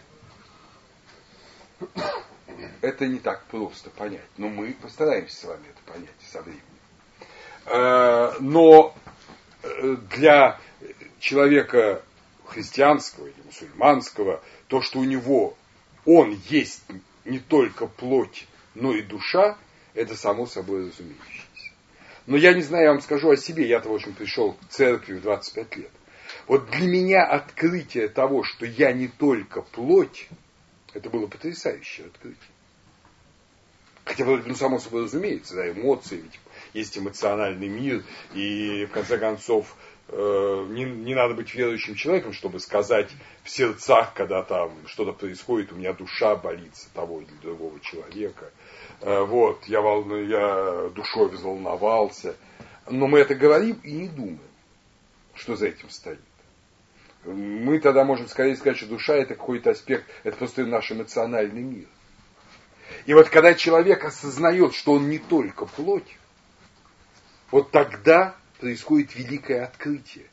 Это не так просто понять. Но мы постараемся с вами это понять со временем. Но для человека христианского или мусульманского, то, что у него он есть не только плоть, но и душа, это само собой разумеющееся. Но я не знаю, я вам скажу о себе, я-то, в общем, пришел к церкви в 25 лет. Вот для меня открытие того, что я не только плоть, это было потрясающее открытие. Хотя, само собой разумеется, да, эмоции, ведь есть эмоциональный мир, и, в конце концов, не надо быть верующим человеком, чтобы сказать в сердцах, когда там что-то происходит, у меня душа болится того или другого человека. Вот, я душой взволновался. Но мы это говорим и не думаем, что за этим стоит. Мы тогда можем скорее сказать, что душа — это какой-то аспект, это просто наш эмоциональный мир. И вот когда человек осознает, что он не только плоть, вот тогда происходит великое открытие.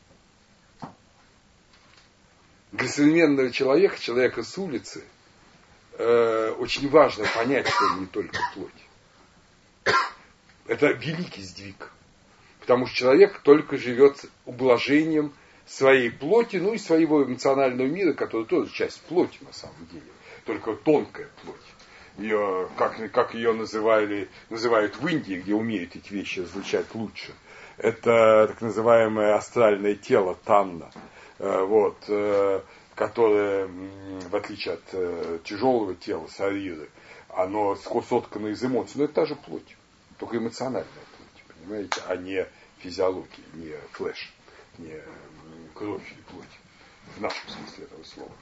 Для современного человека, человека с улицы, очень важно понять, что он не только плоть. Это великий сдвиг. Потому что человек только живет ублажением своей плоти, ну и своего эмоционального мира, который тоже часть плоти на самом деле. Только тонкая плоть. Ее, как ее называют в Индии, где умеют эти вещи различать лучше. Это так называемое астральное тело танна, вот, которое, в отличие от тяжелого тела сариры, оно соткано из эмоций, но это та же плоть, только эмоциональная плоть, понимаете, а не физиология, не флеш, не кровь или плоть, в нашем смысле этого слова.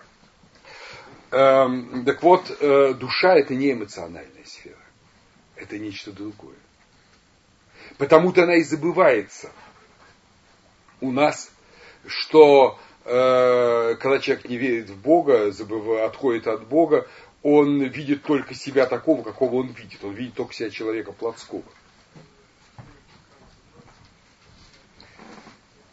Так вот, душа — это не эмоциональная сфера, это нечто другое. Потому-то она и забывается у нас, что когда человек не верит в Бога, отходит от Бога, он видит только себя такого, какого он видит. Он видит только себя человека плотского.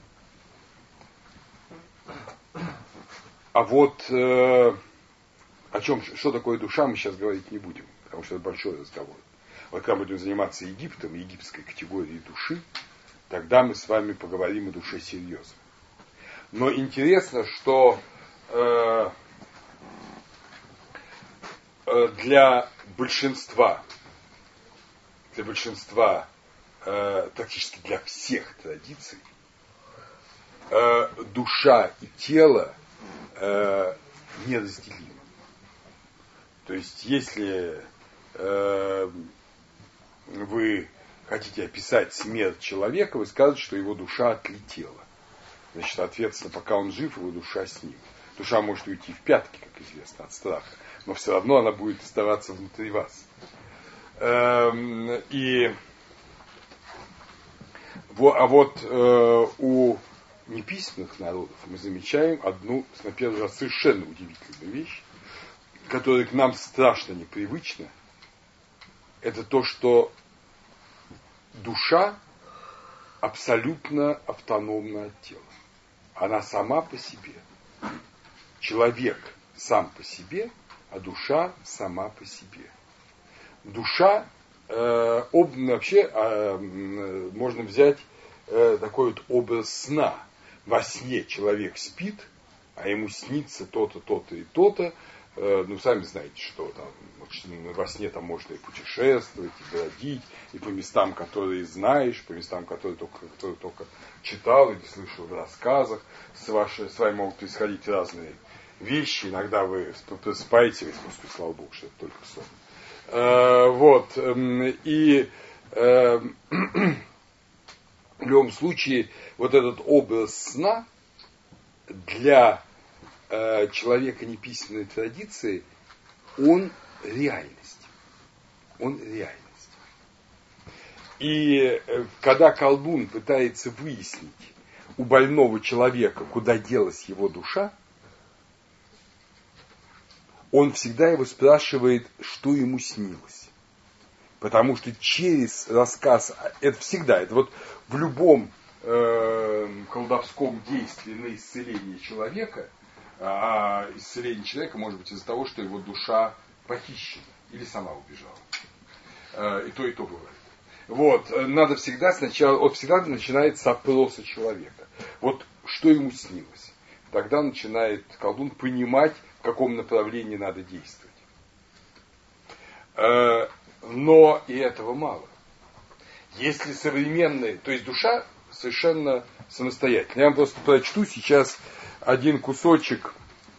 А вот что такое душа, мы сейчас говорить не будем, потому что это большой разговор. Вот когда мы будем заниматься Египтом, египетской категорией души, тогда мы с вами поговорим о душе серьезно. Но интересно, что для большинства, практически для всех традиций, душа и тело неразделимы. То есть, если вы хотите описать смерть человека, вы скажете, что его душа отлетела. Значит, соответственно, пока он жив, его душа с ним. Душа может уйти в пятки, как известно, от страха, но все равно она будет оставаться внутри вас. У неписьменных народов мы замечаем одну, на первый раз, совершенно удивительную вещь, которая к нам страшно непривычна. Это то, что душа абсолютно автономна от тела. Она сама по себе. Человек сам по себе, а душа сама по себе. Душа, вообще можно взять такой вот образ сна. Во сне человек спит, а ему снится то-то, то-то и то-то. Сами знаете, что там во сне там можно и путешествовать, и бродить, и по местам, которые знаешь, по местам, которые только читал или слышал в рассказах. С вами могут происходить разные вещи. Иногда вы просыпаетесь, Господи, слава Богу, что это только сон. В любом случае, вот этот образ сна для человека неписьменной традиции, он реальность. Он реальность. И когда колдун пытается выяснить у больного человека, куда делась его душа, он всегда его спрашивает, что ему снилось. Потому что через рассказ, это всегда, это вот в любом колдовском действии на исцеление человека, а исцеление человека может быть из-за того, что его душа похищена или сама убежала. И то бывает. Надо всегда всегда начинается с опроса человека. Вот что ему снилось. Тогда начинает колдун понимать, в каком направлении надо действовать. Но и этого мало. Если современные, то есть душа совершенно самостоятельная. Я вам просто прочту сейчас один кусочек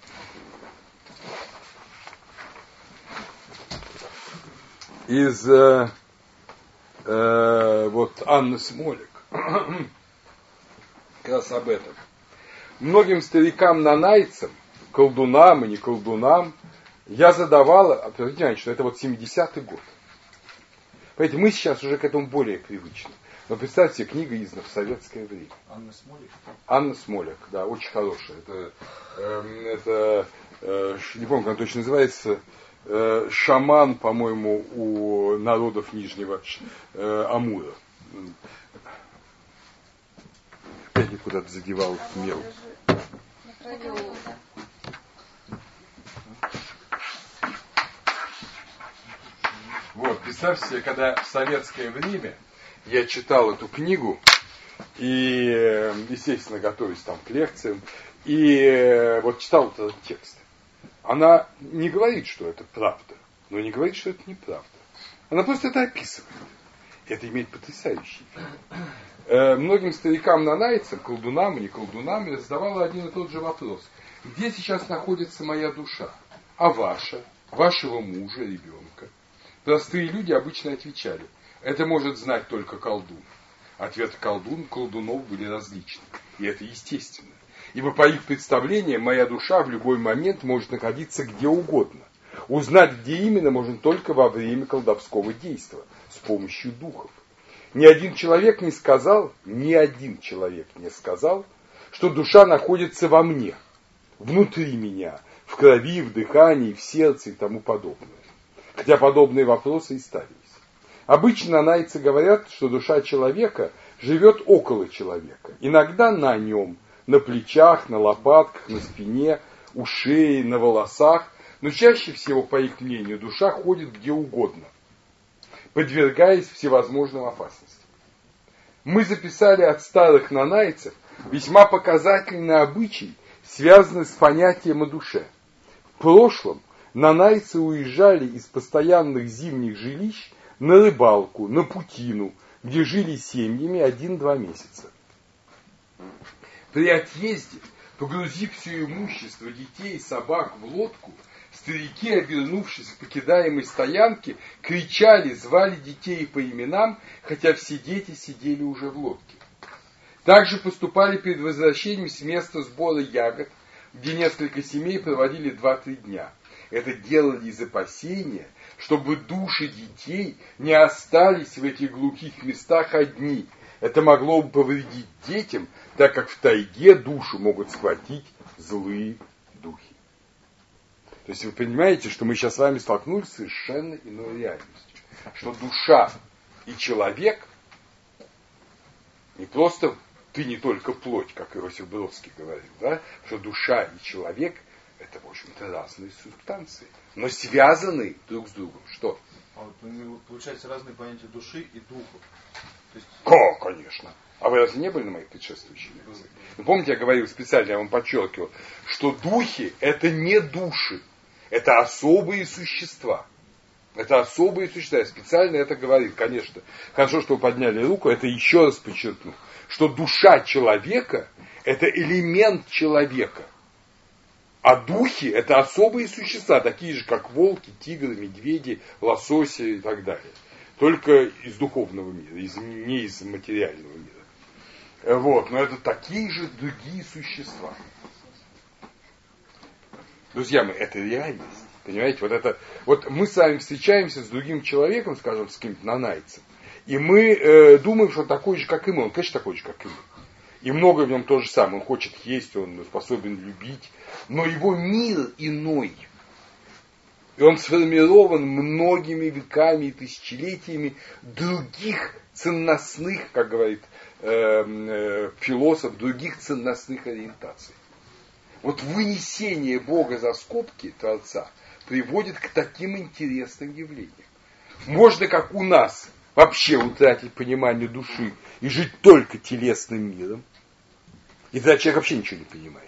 из Анны Смолик. Как раз об этом. Многим старикам-нанайцам, колдунам и не колдунам, я задавала, обратите что это 70-й год. Понимаете, мы сейчас уже к этому более привычны. Но представьте себе, книга издана в советское время. Анна Смолик? Анна Смолик, да, очень хорошая. Это не помню, как она точно называется, шаман, по-моему, у народов Нижнего Амура. Опять я куда-то задевал мел. Представьте себе, когда в советское время я читал эту книгу, и, естественно, готовясь там к лекциям, и читал вот этот текст. Она не говорит, что это правда, но не говорит, что это неправда. Она просто это описывает. Это имеет потрясающий эффект. Многим старикам-нанайцам, колдунам и не колдунам, я задавала один и тот же вопрос. Где сейчас находится моя душа? А ваша? Вашего мужа, ребенка? Простые люди обычно отвечали, это может знать только колдун. Ответы колдунов были различны. И это естественно. Ибо по их представлениям моя душа в любой момент может находиться где угодно. Узнать, где именно, можно только во время колдовского действия, с помощью духов. Ни один человек не сказал, что душа находится во мне, внутри меня, в крови, в дыхании, в сердце и тому подобное. Хотя подобные вопросы и ставились. Обычно нанайцы говорят, что душа человека живет около человека. Иногда на нем, на плечах, на лопатках, на спине, у шеи, на волосах. Но чаще всего, по их мнению, душа ходит где угодно, подвергаясь всевозможным опасностям. Мы записали от старых нанайцев весьма показательный обычай, связанный с понятием о душе. В прошлом нанайцы уезжали из постоянных зимних жилищ на рыбалку, на путину, где жили семьями 1-2 месяца. При отъезде, погрузив все имущество детей и собак в лодку, старики, обернувшись к покидаемой стоянке, кричали, звали детей по именам, хотя все дети сидели уже в лодке. Также поступали перед возвращением с места сбора ягод, где несколько семей проводили 2-3 дня. Это делали из опасения, чтобы души детей не остались в этих глухих местах одни. Это могло бы повредить детям, так как в тайге душу могут схватить злые духи. То есть вы понимаете, что мы сейчас с вами столкнулись с совершенно иной реальностью. Что душа и человек не просто ты не только плоть, как Иосиф Бродский говорил, да? Что душа и человек это, в общем-то, разные субстанции, но связаны друг с другом. Что? А вот, получается, разные понятия души и духа. То есть... Конечно. А вы разве не были на моих предшествующих лекциях? Вы помните, я говорил специально, я вам подчеркивал, что духи это не души, это особые существа. Это особые существа. Я специально это говорил, конечно. Хорошо, что вы подняли руку, это еще раз подчеркну, что душа человека это элемент человека. А духи это особые существа, такие же, как волки, тигры, медведи, лососи и так далее. Только из духовного мира, не из материального мира. Вот, но это такие же другие существа. Друзья мои, это реальность. Понимаете, вот мы с вами встречаемся с другим человеком, скажем, с каким-то нанайцем, и мы думаем, что он такой же, как и мы. Он, конечно, такой же, как и мы. И многое в нем то же самое. Он хочет есть, он способен любить. Но его мир иной. И он сформирован многими веками и тысячелетиями других ценностных, как говорит философ, других ценностных ориентаций. Вот вынесение Бога за скобки Творца приводит к таким интересным явлениям. Можно, как у нас, вообще утратить понимание души и жить только телесным миром. И тогда человек вообще ничего не понимает.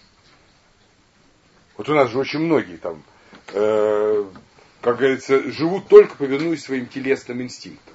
Вот у нас же очень многие там, как говорится, живут только повинуясь своим телесным инстинктам.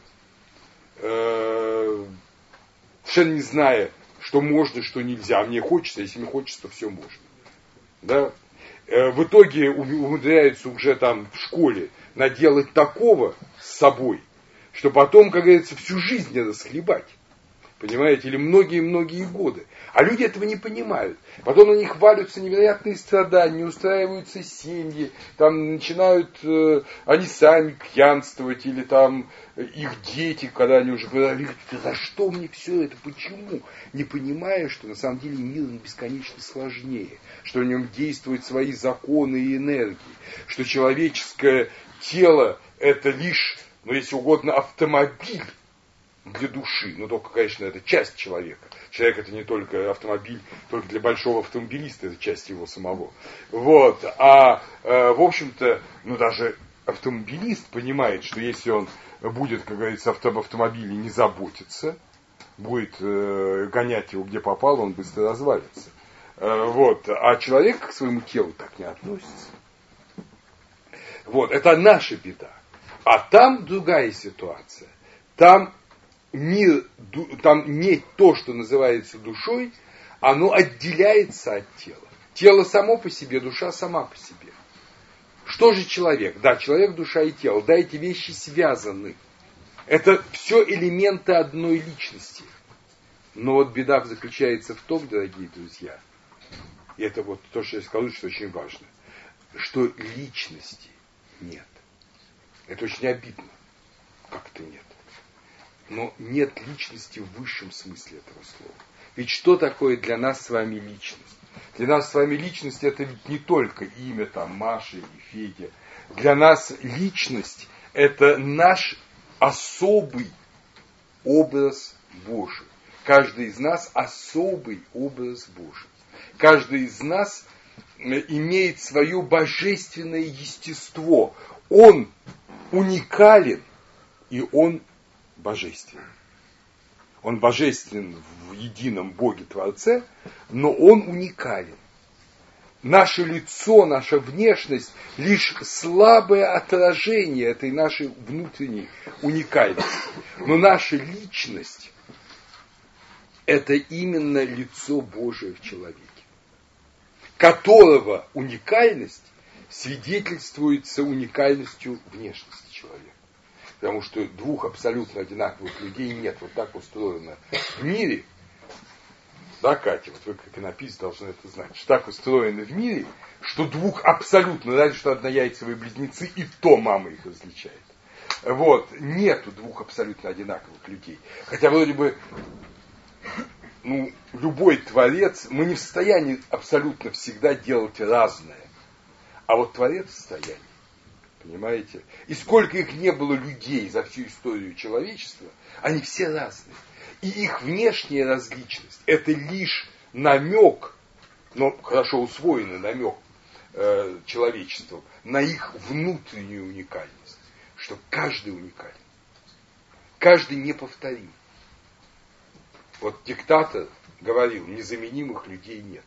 Совершенно не зная, что можно, что нельзя. А мне хочется, если мне хочется, то все можно. Да? В итоге умудряются уже там в школе наделать такого с собой, что потом, как говорится, всю жизнь не расхлебать. Понимаете, или многие-многие годы. А люди этого не понимают. Потом на них валятся невероятные страдания, устраиваются семьи, там начинают они сами пьянствовать, или там их дети, когда они уже говорят, за что мне все это, почему? Не понимая, что на самом деле мир бесконечно сложнее, что в нем действуют свои законы и энергии, что человеческое тело это лишь, если угодно, автомобиль для души, но только, конечно, это часть человека. Человек это не только автомобиль, только для большого автомобилиста, это часть его самого. Вот. В общем-то, даже автомобилист понимает, что если он будет, как говорится, об автомобиле не заботиться, будет гонять его где попало, он быстро развалится. Вот. А человек к своему телу так не относится. Вот. Это наша беда. А там другая ситуация. Там мир, там не то, что называется душой, оно отделяется от тела. Тело само по себе, душа сама по себе. Что же человек? Да, человек, душа и тело. Да, эти вещи связаны. Это все элементы одной личности. Но вот беда заключается в том, дорогие друзья, и это вот то, что я скажу, что очень важно, что личности нет. Это очень обидно. Как это нет? Но нет личности в высшем смысле этого слова. Ведь что такое для нас с вами личность? Для нас с вами личность это ведь не только имя там Маша или Федя. Для нас личность это наш особый образ Божий. Каждый из нас особый образ Божий. Каждый из нас имеет свое божественное естество. Он уникален, и он божественен. Он божественен в едином Боге-Творце, но он уникален. Наше лицо, наша внешность – лишь слабое отражение этой нашей внутренней уникальности. Но наша личность – это именно лицо Божие в человеке, которого уникальность свидетельствуется уникальностью внешности человека. Потому что двух абсолютно одинаковых людей нет. Вот так устроено в мире. Да, Катя, вот вы как иконописец должны это знать. Что так устроено в мире, что двух абсолютно, разве что однояйцевые близнецы, и то мама их различает. Вот, нету двух абсолютно одинаковых людей. Хотя вроде бы, любой творец, мы не в состоянии абсолютно всегда делать разное. А вот творец в состоянии. Понимаете? И сколько их не было людей за всю историю человечества, они все разные. И их внешняя различность – это лишь намек, но хорошо усвоенный намек человечеством, на их внутреннюю уникальность. Что каждый уникален. Каждый неповторим. Вот диктатор говорил, незаменимых людей нет.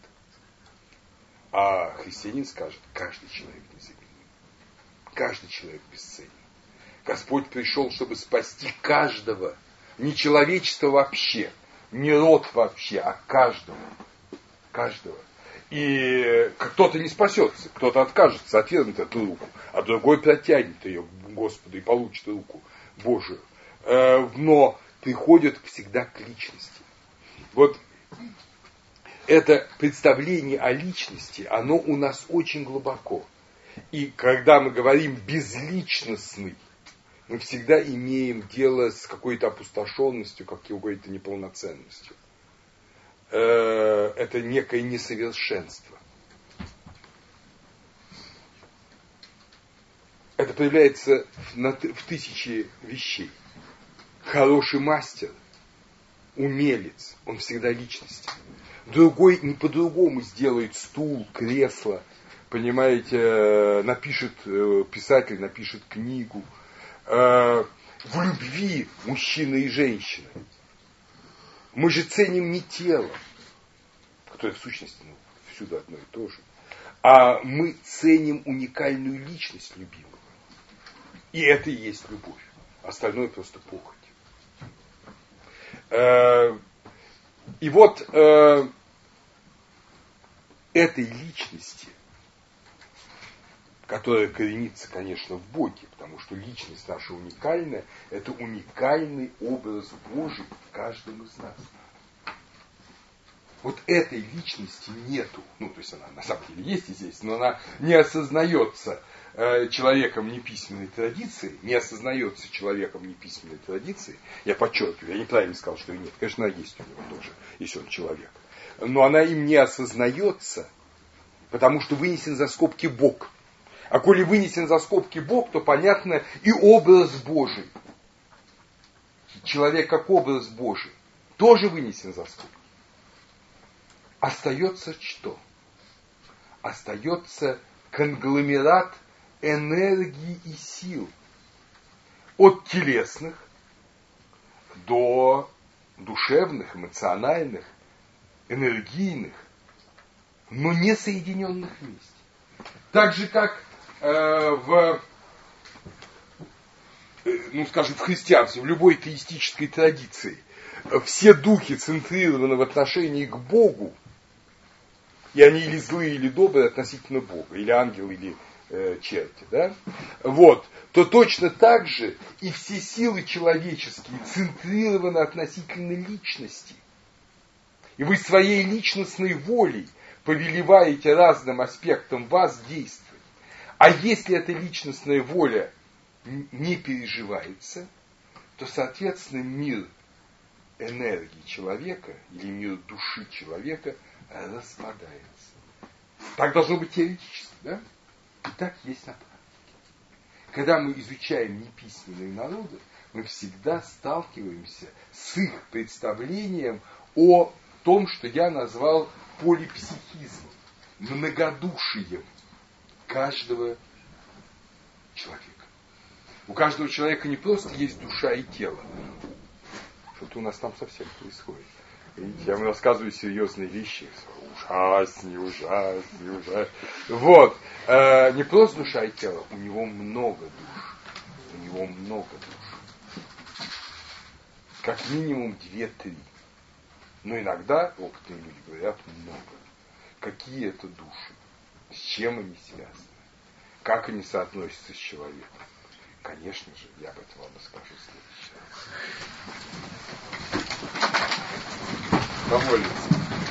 А христианин скажет, каждый человек незаменим. Каждый человек бесценен. Господь пришел, чтобы спасти каждого. Не человечество вообще, не род вообще, а каждого. Каждого. И кто-то не спасется, кто-то откажется, отвергнет эту руку, а другой протянет ее к Господу и получит руку Божию. Но приходит всегда к личности. Вот это представление о личности, оно у нас очень глубоко. И когда мы говорим безличностный, мы всегда имеем дело с какой-то опустошенностью, какой-то неполноценностью. Это некое несовершенство. Это проявляется в тысячи вещей. Хороший мастер, умелец, он всегда личность. Другой не по-другому сделает стул, кресло, понимаете, писатель напишет книгу. В любви мужчина и женщина. Мы же ценим не тело, которое в сущности всюду одно и то же, а мы ценим уникальную личность любимого. И это и есть любовь. Остальное просто похоть. И вот этой личности, которая коренится, конечно, в Боге, потому что личность наша уникальная, это уникальный образ Божий в каждом из нас. Вот этой личности нету. То есть она на самом деле есть и здесь, но она не осознается человеком неписьменной традиции, я подчеркиваю, я неправильно сказал, что и нет, конечно, она есть у него тоже, если он человек. Но она им не осознается, потому что вынесен за скобки Бог. А коли вынесен за скобки Бог, то понятно и образ Божий. Человек как образ Божий тоже вынесен за скобки. Остается что? Остается конгломерат энергии и сил. От телесных до душевных, эмоциональных, энергийных, но не соединенных вместе. Так же, как в христианстве, в любой теистической традиции, все духи центрированы в отношении к Богу, и они или злые, или добрые относительно Бога, или ангелы, или черти, да? То точно так же и все силы человеческие центрированы относительно личности. И вы своей личностной волей повелеваете разным аспектам вас действовать. А если эта личностная воля не переживается, то, соответственно, мир энергии человека или мир души человека распадается. Так должно быть теоретически, да? И так есть на практике. Когда мы изучаем неписьменные народы, мы всегда сталкиваемся с их представлением о том, что я назвал полипсихизмом. многодушием каждого человека. У каждого человека не просто есть душа и тело. Что-то у нас там совсем происходит. Видите, я вам рассказываю серьезные вещи. Ужаснее. Вот. Не просто душа и тело, у него много душ. Как минимум 2-3. Но иногда опытные люди говорят много. Какие это души? С чем они связаны? Как они соотносятся с человеком? Конечно же, я об этом вам расскажу в следующий раз. Помолимся.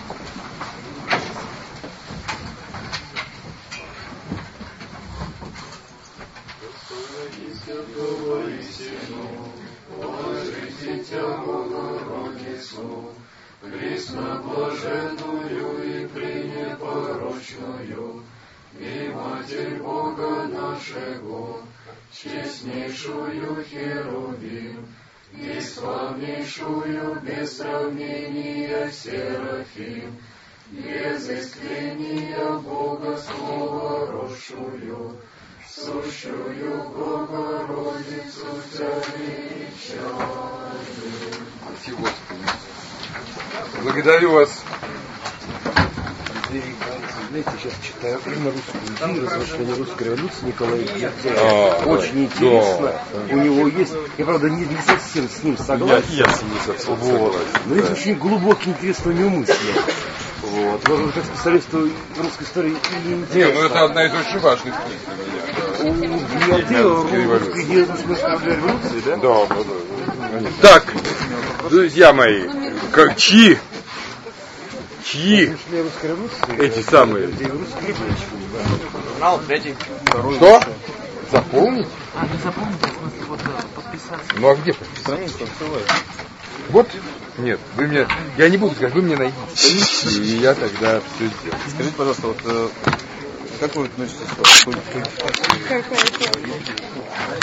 Пресноблаженную и пренепорочную, и Матерь Бога нашего, честнейшую Херувим, и славнейшую без сравнения Серафим, без истления Бога Слова росшую, сущую Богородицу Тебя величаем. Спасибо, Господи. Благодарю вас. Знаете, сейчас читаю на русскую идею, размышления русской революции Николая Бердяева. Очень интересно. У него есть, я правда не совсем с ним согласен. Я с ним не совсем согласен. Но есть очень глубокие интересные у него мысли. Вот. Можно как специалист русской истории и интересно. Нет, ну это одна из очень важных книг для меня. У Бердяева русская идея революции, да? Да. Так, друзья мои, чьи эти самые? Журнал, третий, второй. Что? Заполнить? Не запомните, в смысле, вот подписаться. Ну а где подписаться? Вот? Нет, вы мне, я не буду сказать, вы мне найдите. И я тогда все сделаю. Скажите, пожалуйста, вот как вы относитесь к